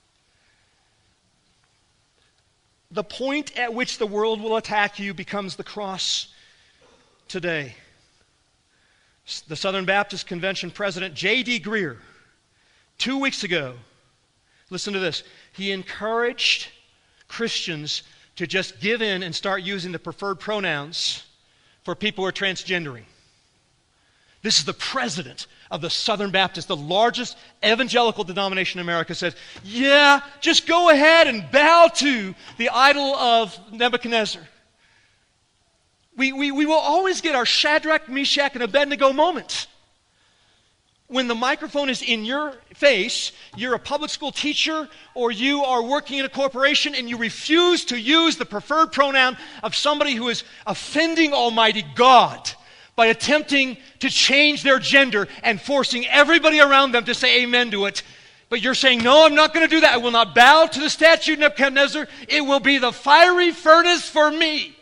A: The point at which the world will attack you becomes the cross today. The Southern Baptist Convention President J D Greear, two weeks ago, listen to this, he encouraged Christians to just give in and start using the preferred pronouns for people who are transgendering. This is the president of the Southern Baptist, the largest evangelical denomination in America, says, yeah, just go ahead and bow to the idol of Nebuchadnezzar. We, we, we will always get our Shadrach, Meshach, and Abednego moment. When the microphone is in your face, you're a public school teacher, or you are working in a corporation, and you refuse to use the preferred pronoun of somebody who is offending Almighty God by attempting to change their gender and forcing everybody around them to say amen to it. But you're saying, no, I'm not going to do that. I will not bow to the statue of Nebuchadnezzar. It will be the fiery furnace for me.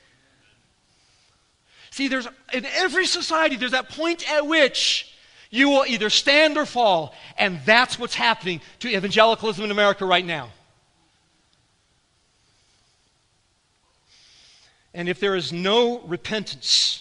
A: See, there's in every society, there's that point at which you will either stand or fall. And that's what's happening to evangelicalism in America right now. And if there is no repentance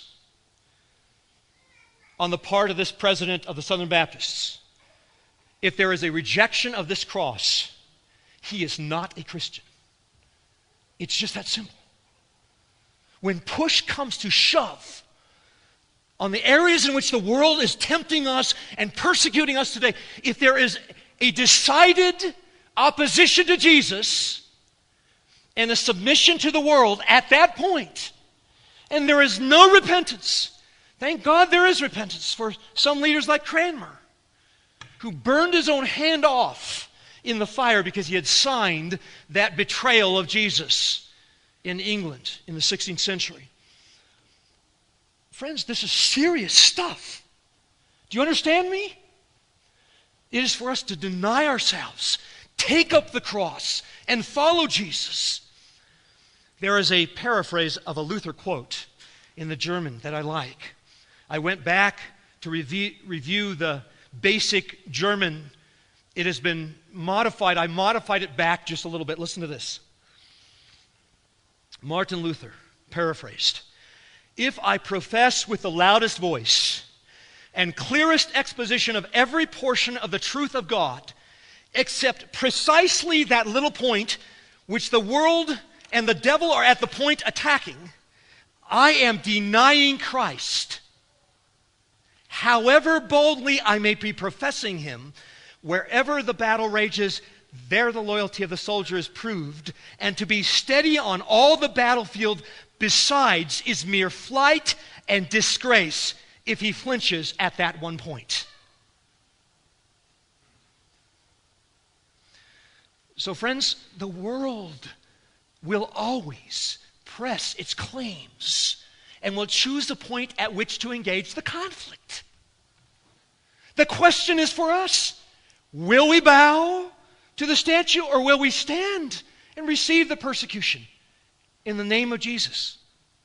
A: on the part of this president of the Southern Baptists, if there is a rejection of this cross, he is not a Christian. It's just that simple. When push comes to shove on the areas in which the world is tempting us and persecuting us today, if there is a decided opposition to Jesus and a submission to the world at that point, and there is no repentance, thank God there is repentance for some leaders like Cranmer, who burned his own hand off in the fire because he had signed that betrayal of Jesus in England in the sixteenth century. Friends, this is serious stuff. Do you understand me? It is for us to deny ourselves, take up the cross, and follow Jesus. There is a paraphrase of a Luther quote in the German that I like. I went back to review, review the basic German. It has been modified. I modified it back just a little bit. Listen to this. Martin Luther, paraphrased. If I profess with the loudest voice and clearest exposition of every portion of the truth of God, except precisely that little point which the world and the devil are at the point attacking, I am denying Christ.
B: however boldly I may be professing him, wherever the battle rages, there the loyalty of the soldier is proved, and to be steady on all the battlefield besides is mere flight and disgrace if he flinches at that one point. So friends, the world will always press its claims and will choose the point at which to engage the conflict. The question is for us, will we bow to the statue or will we stand and receive the persecution in the name of Jesus?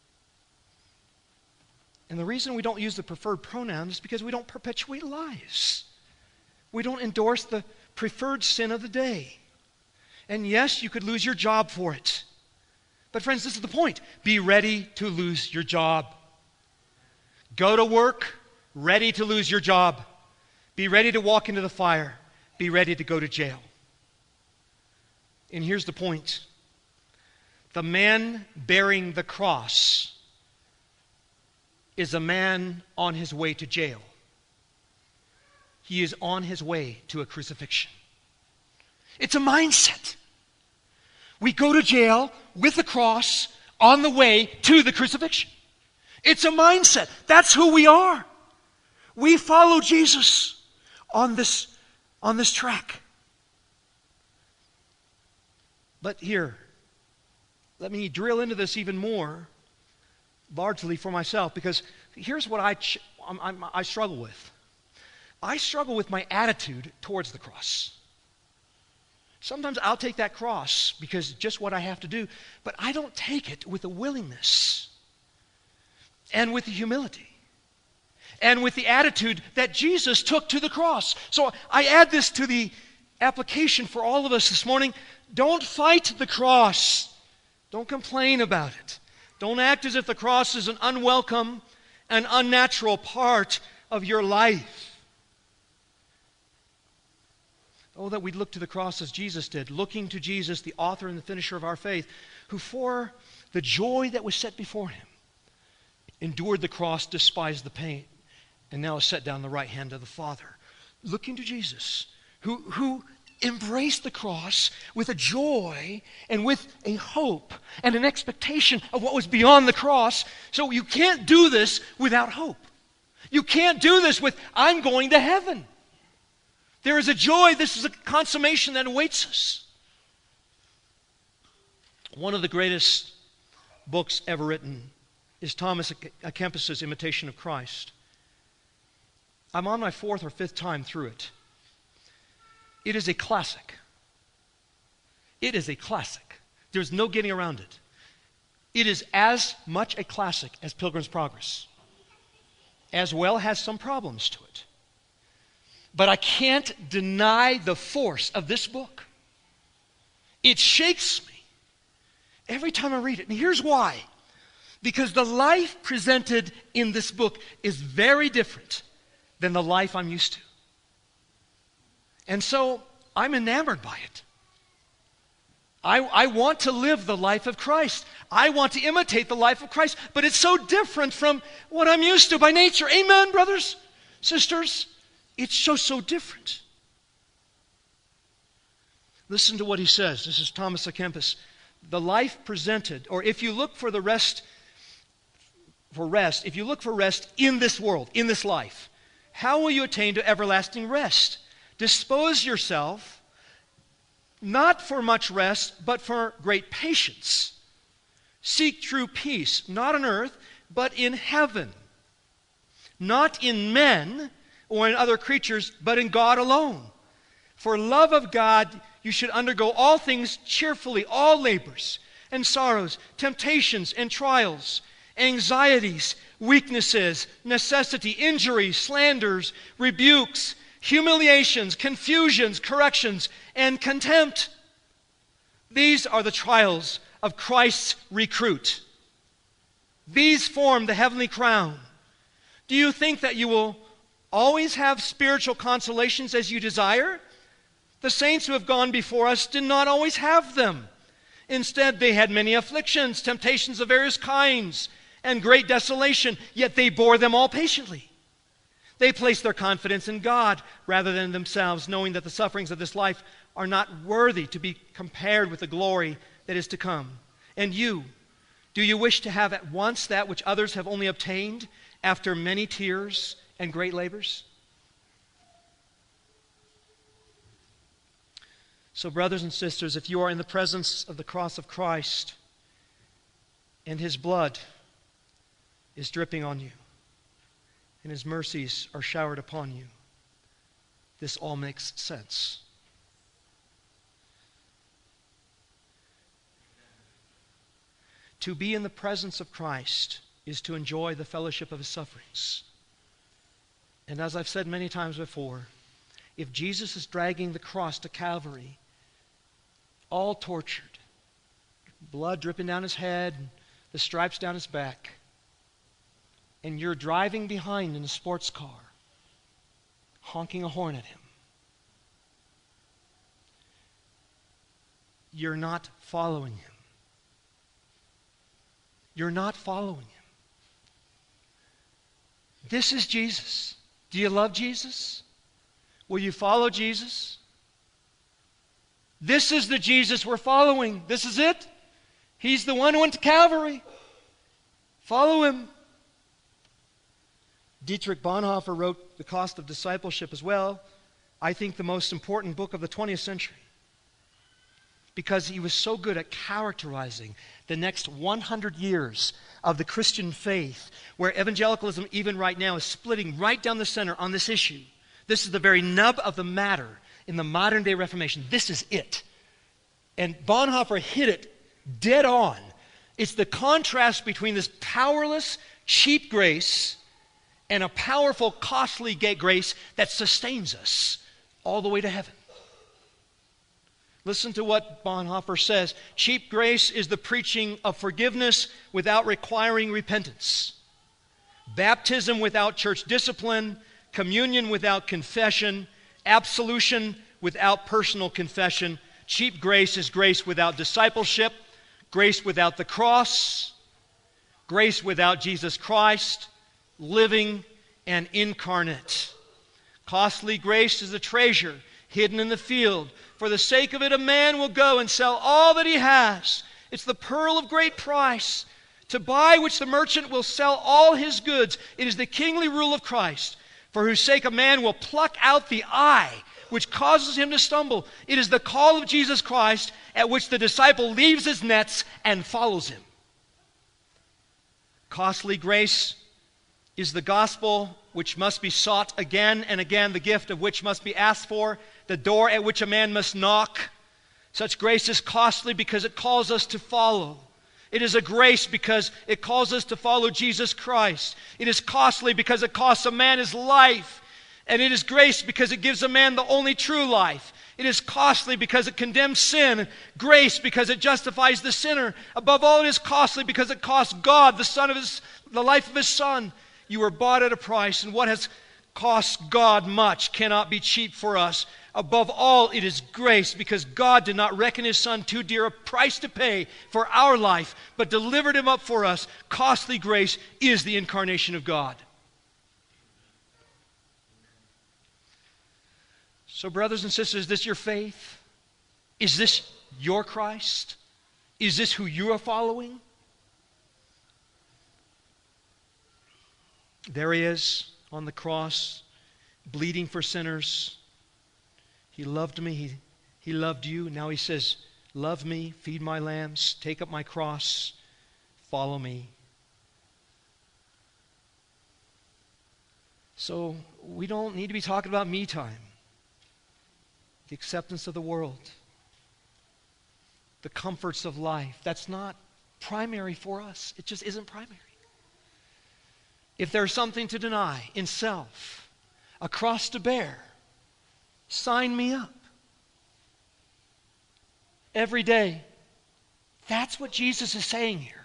B: And the reason we don't use the preferred pronoun is because we don't perpetuate lies. We don't endorse the preferred sin of the day. And yes, you could lose your job for it. But friends, this is the point. Be ready to lose your job. Go to work ready to lose your job. Be ready to walk into the fire. Be ready to go to jail. And here's the point. The man bearing the cross is a man on his way to jail. He is on his way to a crucifixion. It's a mindset. We go to jail with the cross on the way to the crucifixion. It's a mindset. That's who we are. We follow Jesus on this, on this track. But here, let me drill into this even more, largely for myself, because here's what I, ch- I'm, I'm, I struggle with. I struggle with my attitude towards the cross. Sometimes I'll take that cross because it's just what I have to do, but I don't take it with a willingness and with the humility and with the attitude that Jesus took to the cross. So I add this to the application for all of us this morning. Don't fight the cross. Don't complain about it. Don't act as if the cross is an unwelcome and unnatural part of your life. Oh, that we'd look to the cross as Jesus did, looking to Jesus, the author and the finisher of our faith, who for the joy that was set before him endured the cross, despised the pain, and now is set down the right hand of the Father. Looking to Jesus, who, who embraced the cross with a joy and with a hope and an expectation of what was beyond the cross. So you can't do this without hope. You can't do this with, I'm going to heaven. There is a joy, this is a consummation that awaits us. One of the greatest books ever written is Thomas à Kempis's Imitation of Christ. I'm on my fourth or fifth time through it. It is a classic. It is a classic. There's no getting around it. It is as much a classic as Pilgrim's Progress, as well has some problems to it. But I can't deny the force of this book. It shakes me every time I read it. And here's why. Because the life presented in this book is very different than the life I'm used to. And so I'm enamored by it. I, I want to live the life of Christ. I want to imitate the life of Christ. But it's so different from what I'm used to by nature. Amen, brothers, sisters? It's so, so different. Listen to what he says. This is Thomas à Kempis. The life presented, or if you look for the rest, for rest, if you look for rest in this world, in this life, how will you attain to everlasting rest? Dispose yourself not for much rest, but for great patience. Seek true peace, not on earth, but in heaven. Not in men or in other creatures, but in God alone. For love of God, you should undergo all things cheerfully, all labors and sorrows, temptations and trials, anxieties, weaknesses, necessity, injuries, slanders, rebukes, humiliations, confusions, corrections, and contempt. These are the trials of Christ's recruit. These form the heavenly crown. Do you think that you will always have spiritual consolations as you desire? The saints who have gone before us did not always have them. Instead, they had many afflictions, temptations of various kinds, and great desolation, yet they bore them all patiently. They place their confidence in God rather than themselves, knowing that the sufferings of this life are not worthy to be compared with the glory that is to come. And you, do you wish to have at once that which others have only obtained after many tears and great labors? So, brothers and sisters, if you are in the presence of the cross of Christ and His blood is dripping on you and His mercies are showered upon you, this all makes sense. To be in the presence of Christ is to enjoy the fellowship of His sufferings. And as I've said many times before, if Jesus is dragging the cross to Calvary, all tortured, blood dripping down His head, the stripes down His back, and you're driving behind in a sports car, honking a horn at Him, you're not following Him. You're not following Him. This is Jesus. Do you love Jesus? Will you follow Jesus? This is the Jesus we're following. This is it. He's the one who went to Calvary. Follow Him. Dietrich Bonhoeffer wrote The Cost of Discipleship as well. I think the most important book of the twentieth century. Because he was so good at characterizing the next one hundred years of the Christian faith, where evangelicalism even right now is splitting right down the center on this issue. This is the very nub of the matter in the modern day Reformation. This is it. And Bonhoeffer hit it dead on. It's the contrast between this powerless, cheap grace and a powerful, costly grace that sustains us all the way to heaven. Listen to what Bonhoeffer says. Cheap grace is the preaching of forgiveness without requiring repentance. Baptism without church discipline, communion without confession, absolution without personal confession. Cheap grace is grace without discipleship, grace without the cross, grace without Jesus Christ, living and incarnate. Costly grace is a treasure hidden in the field. For the sake of it, a man will go and sell all that he has. It's the pearl of great price, to buy which the merchant will sell all his goods. It is the kingly rule of Christ, for whose sake a man will pluck out the eye which causes him to stumble. It is the call of Jesus Christ at which the disciple leaves his nets and follows Him. Costly grace is the gospel which must be sought again and again, the gift of which must be asked for, the door at which a man must knock. Such grace is costly because it calls us to follow. It is a grace because it calls us to follow Jesus Christ. It is costly because it costs a man his life. And it is grace because it gives a man the only true life. It is costly because it condemns sin. Grace because it justifies the sinner. Above all, it is costly because it costs God the Son of His, the life of His Son. You were bought at a price, and what has cost God much cannot be cheap for us. Above all, it is grace, because God did not reckon His Son too dear a price to pay for our life, but delivered Him up for us. Costly grace is the incarnation of God. So, brothers and sisters, is this your faith? Is this your Christ? Is this who you are following? There He is on the cross, bleeding for sinners. He loved me. He, he loved you. Now He says, love me, feed my lambs, take up my cross, follow me. So we don't need to be talking about me time, the acceptance of the world, the comforts of life. That's not primary for us. It just isn't primary. If there's something to deny in self, a cross to bear, sign me up. Every day. That's what Jesus is saying here.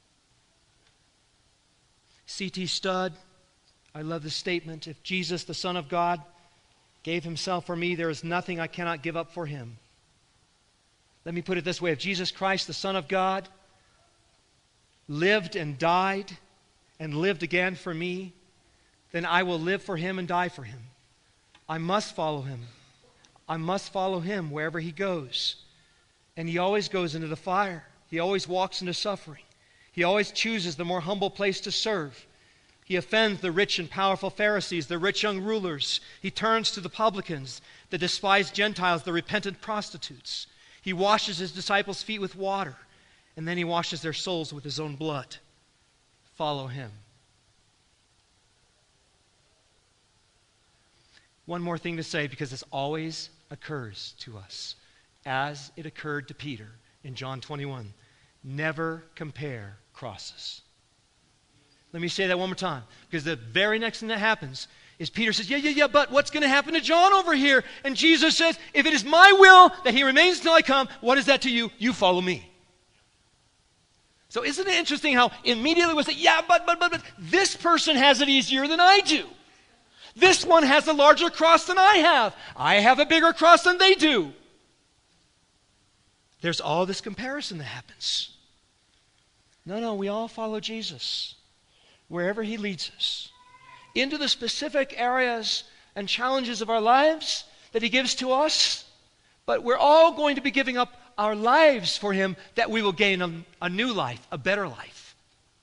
B: C T Studd, I love this statement. If Jesus, the Son of God, gave Himself for me, there is nothing I cannot give up for Him. Let me put it this way. If Jesus Christ, the Son of God, lived and died and lived again for me, then I will live for him and die for him. I must follow him. I must follow him wherever he goes. And he always goes into the fire. He always walks into suffering. He always chooses the more humble place to serve. He offends the rich and powerful Pharisees, the rich young rulers. He turns to the publicans, the despised Gentiles, the repentant prostitutes. He washes his disciples' feet with water, and then he washes their souls with his own blood. Follow him. One more thing to say, because this always occurs to us, as it occurred to Peter in John twenty-one. Never compare crosses. Let me say that one more time, because the very next thing that happens is Peter says, yeah, yeah, yeah, but what's going to happen to John over here? And Jesus says, if it is my will that he remains until I come, what is that to you? You follow me. So isn't it interesting how immediately we say, yeah, but, but, but, but, this person has it easier than I do. This one has a larger cross than I have. I have a bigger cross than they do. There's all this comparison that happens. No, no, we all follow Jesus wherever he leads us, into the specific areas and challenges of our lives that he gives to us. But we're all going to be giving up our lives for him, that we will gain a, a new life, a better life.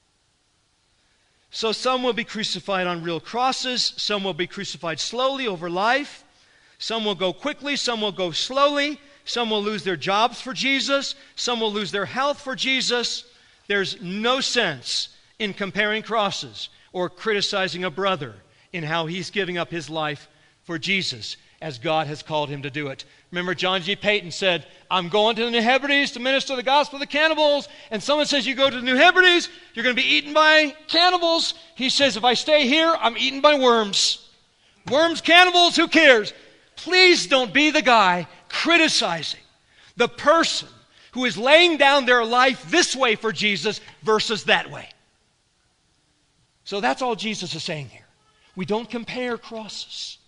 B: So some will be crucified on real crosses. Some will be crucified slowly over life. Some will go quickly. Some will go slowly. Some will lose their jobs for Jesus. Some will lose their health for Jesus. There's no sense in comparing crosses or criticizing a brother in how he's giving up his life for Jesus as God has called him to do it. Remember, John G. Paton said, I'm going to the New Hebrides to minister the gospel to cannibals, and someone says, you go to the New Hebrides, you're going to be eaten by cannibals. He says, if I stay here, I'm eaten by worms. Worms, cannibals, who cares? Please don't be the guy criticizing the person who is laying down their life this way for Jesus versus that way. So that's all Jesus is saying here. We don't compare crosses.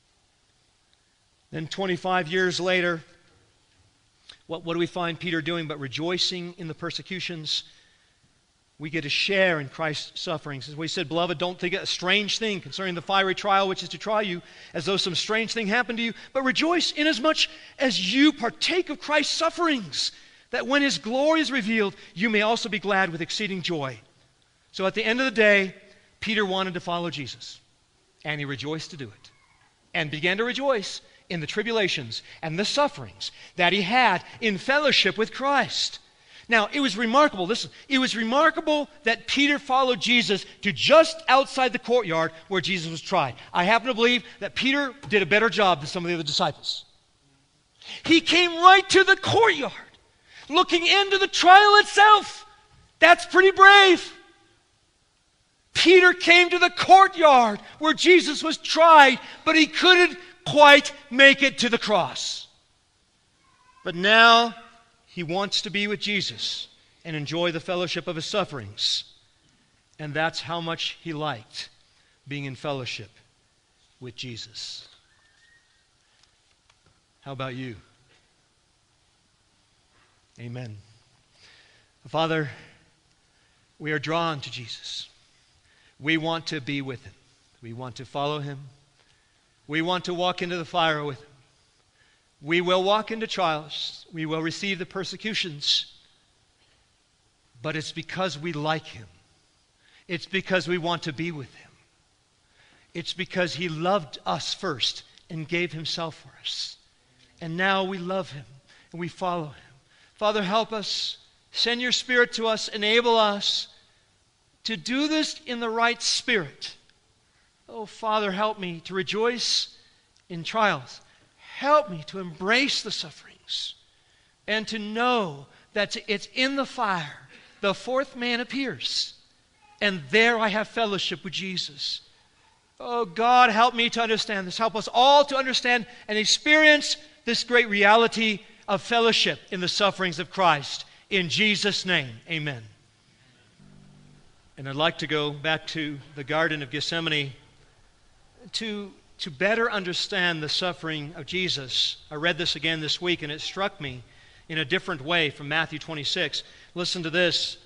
B: Then twenty-five years later, what, what do we find Peter doing but rejoicing in the persecutions? We get to share in Christ's sufferings. As we said, beloved, don't think it a strange thing concerning the fiery trial which is to try you, as though some strange thing happened to you, but rejoice inasmuch as you partake of Christ's sufferings, that when his glory is revealed, you may also be glad with exceeding joy. So at the end of the day, Peter wanted to follow Jesus, and he rejoiced to do it, and began to rejoice in the tribulations and the sufferings that he had in fellowship with Christ. Now, it was remarkable, listen, it was remarkable that Peter followed Jesus to just outside the courtyard where Jesus was tried. I happen to believe that Peter did a better job than some of the other disciples. He came right to the courtyard, looking into the trial itself. That's pretty brave. Peter came to the courtyard where Jesus was tried, but he couldn't quite make it to the cross. But now he wants to be with Jesus and enjoy the fellowship of his sufferings. And that's how much he liked being in fellowship with Jesus. How about you? Amen. Father, we are drawn to Jesus. We want to be with him. We want to follow him. We want to walk into the fire with him. We will walk into trials. We will receive the persecutions. But it's because we like him. It's because we want to be with him. It's because he loved us first and gave himself for us. And now we love him and we follow him. Father, help us. Send your Spirit to us. Enable us to do this in the right spirit. Oh, Father, help me to rejoice in trials. Help me to embrace the sufferings and to know that it's in the fire the fourth man appears, and there I have fellowship with Jesus. Oh, God, help me to understand this. Help us all to understand and experience this great reality of fellowship in the sufferings of Christ. In Jesus' name, amen. And I'd like to go back to the Garden of Gethsemane to, to better understand the suffering of Jesus. I read this again this week, and it struck me in a different way from Matthew twenty-six. Listen to this.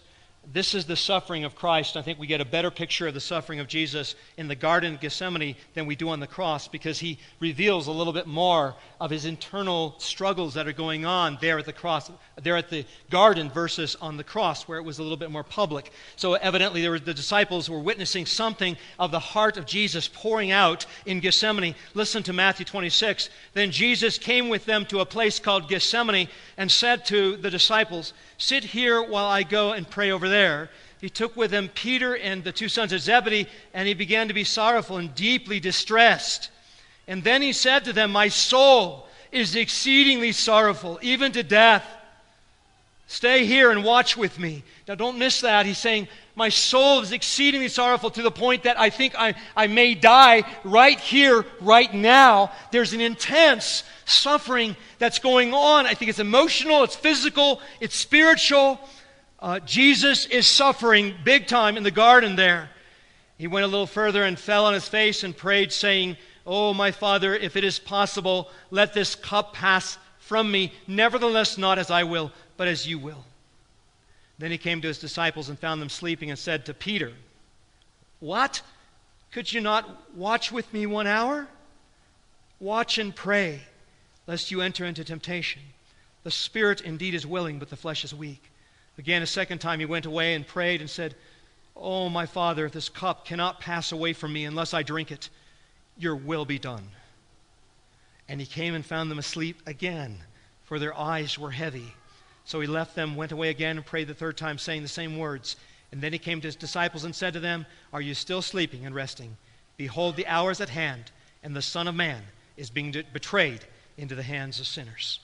B: This is the suffering of Christ. I think we get a better picture of the suffering of Jesus in the Garden of Gethsemane than we do on the cross, because he reveals a little bit more of his internal struggles that are going on there at the cross, there at the garden versus on the cross, where it was a little bit more public. So evidently there were, the disciples were witnessing something of the heart of Jesus pouring out in Gethsemane. Listen to Matthew twenty-six. Then Jesus came with them to a place called Gethsemane and said to the disciples, "Sit here while I go and pray over there." He took with him Peter and the two sons of Zebedee, and he began to be sorrowful and deeply distressed. And then he said to them, "My soul is exceedingly sorrowful, even to death. Stay here and watch with me." Now don't miss that. He's saying, my soul is exceedingly sorrowful to the point that I think I, I may die right here, right now. There's an intense suffering that's going on. I think it's emotional, it's physical, it's spiritual. Uh, Jesus is suffering big time in the garden there. He went a little further and fell on his face and prayed, saying, "Oh, my Father, if it is possible, let this cup pass from me. Nevertheless, not as I will, but as you will." Then he came to his disciples and found them sleeping and said to Peter, "What? Could you not watch with me one hour? Watch and pray, lest you enter into temptation. The spirit indeed is willing, but the flesh is weak." Again, a second time he went away and prayed and said, "Oh, my Father, if this cup cannot pass away from me unless I drink it, your will be done." And he came and found them asleep again, for their eyes were heavy. So he left them, went away again, and prayed the third time, saying the same words. And then he came to his disciples and said to them, "Are you still sleeping and resting? Behold, the hour is at hand, and the Son of Man is being betrayed into the hands of sinners."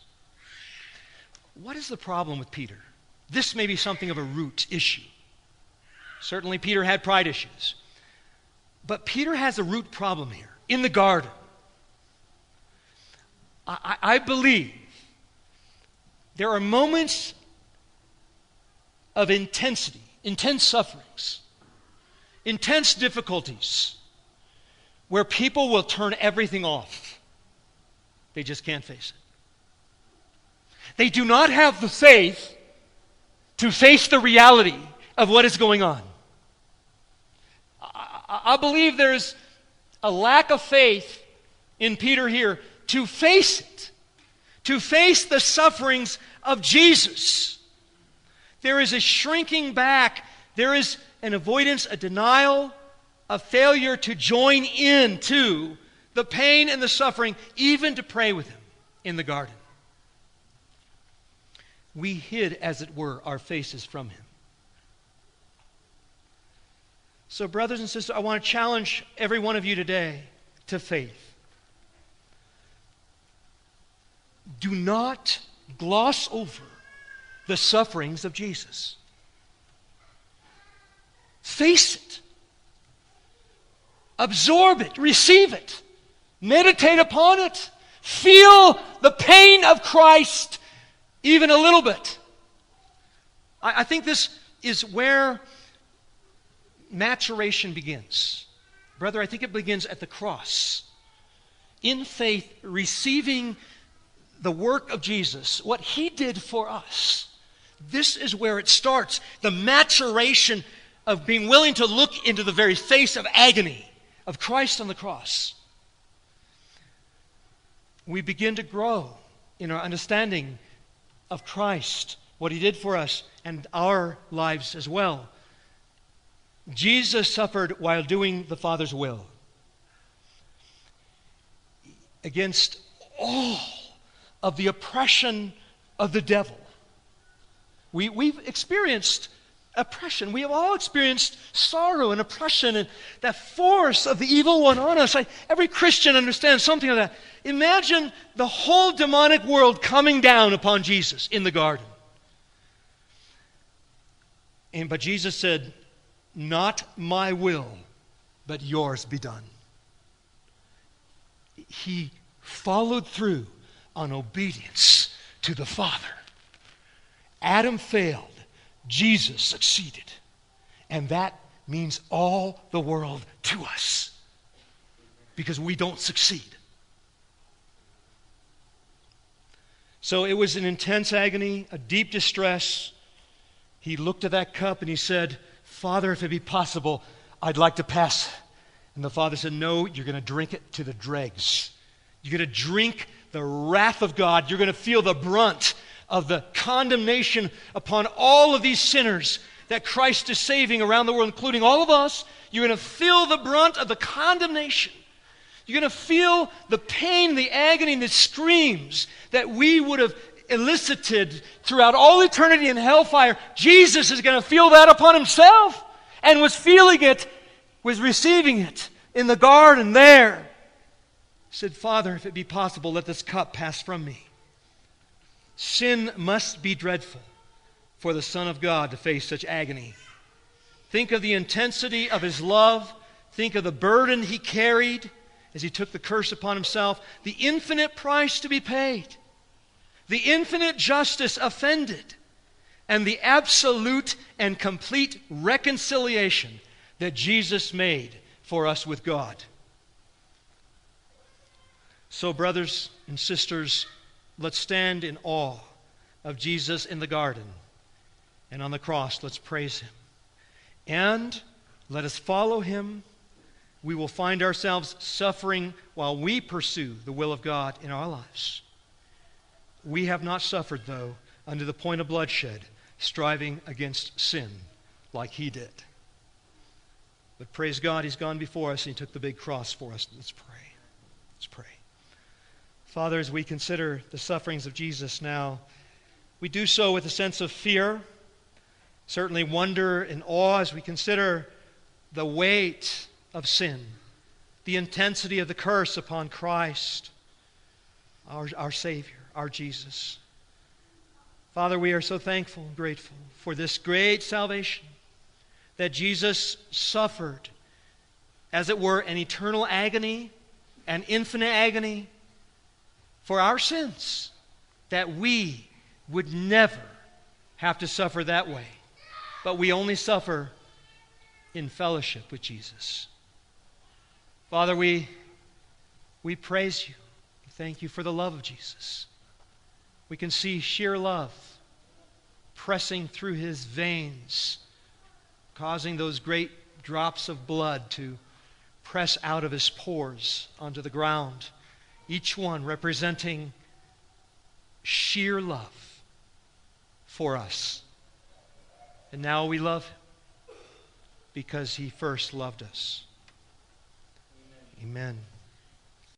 B: What is the problem with Peter? This may be something of a root issue. Certainly Peter had pride issues. But Peter has a root problem here, in the garden. I, I believe there are moments of intensity, intense sufferings, intense difficulties, where people will turn everything off. They just can't face it. They do not have the faith to face the reality of what is going on. I, I believe there's a lack of faith in Peter here to face it, to face the sufferings of Jesus. There is a shrinking back, there is an avoidance, a denial, a failure to join in to the pain and the suffering, even to pray with him in the garden. We hid, as it were, our faces from him. So, brothers and sisters, I want to challenge every one of you today to faith. Do not gloss over the sufferings of Jesus. Face it. Absorb it. Receive it. Meditate upon it. Feel the pain of Christ even a little bit. I, I think this is where maturation begins. Brother, I think it begins at the cross. In faith, receiving the work of Jesus, what he did for us. This is where it starts. The maturation of being willing to look into the very face of agony of Christ on the cross. We begin to grow in our understanding of Christ, what he did for us, and our lives as well. Jesus suffered while doing the Father's will. Against all of the oppression of the devil. We, we've experienced oppression. We have all experienced sorrow and oppression and that force of the evil one on us. I, every Christian understands something of that. Imagine the whole demonic world coming down upon Jesus in the garden. And but Jesus said, "Not my will, but yours be done." He followed through on obedience to the Father. Adam failed. Jesus succeeded. And that means all the world to us. Because we don't succeed. So it was an intense agony, a deep distress. He looked at that cup and he said, Father, if it be possible, I'd like to pass. And the Father said, no, you're going to drink it to the dregs. You're going to drink the wrath of God. You're going to feel the brunt of the condemnation upon all of these sinners that Christ is saving around the world, including all of us. You're going to feel the brunt of the condemnation. You're going to feel the pain, the agony, and the screams that we would have elicited throughout all eternity in hellfire. Jesus is going to feel that upon himself, and was feeling it, was receiving it in the garden there. He said, Father, if it be possible, let this cup pass from me. Sin must be dreadful for the Son of God to face such agony. Think of the intensity of his love. Think of the burden he carried as he took the curse upon himself. The infinite price to be paid. The infinite justice offended. And the absolute and complete reconciliation that Jesus made for us with God. So, brothers and sisters, let's stand in awe of Jesus in the garden. And on the cross, let's praise him. And let us follow him. We will find ourselves suffering while we pursue the will of God in our lives. We have not suffered, though, under the point of bloodshed, striving against sin like he did. But praise God, he's gone before us and he took the big cross for us. Let's pray. Let's pray. Father, as we consider the sufferings of Jesus now, we do so with a sense of fear, certainly wonder and awe as we consider the weight of sin, the intensity of the curse upon Christ, our, our Savior, our Jesus. Father, we are so thankful and grateful for this great salvation that Jesus suffered, as it were, an eternal agony, an infinite agony for our sins, that we would never have to suffer that way, but we only suffer in fellowship with Jesus. Father, we, we praise you. We thank you for the love of Jesus. We can see sheer love pressing through his veins, causing those great drops of blood to press out of his pores onto the ground, each one representing sheer love for us. And now we love him because he first loved us. Amen. Amen.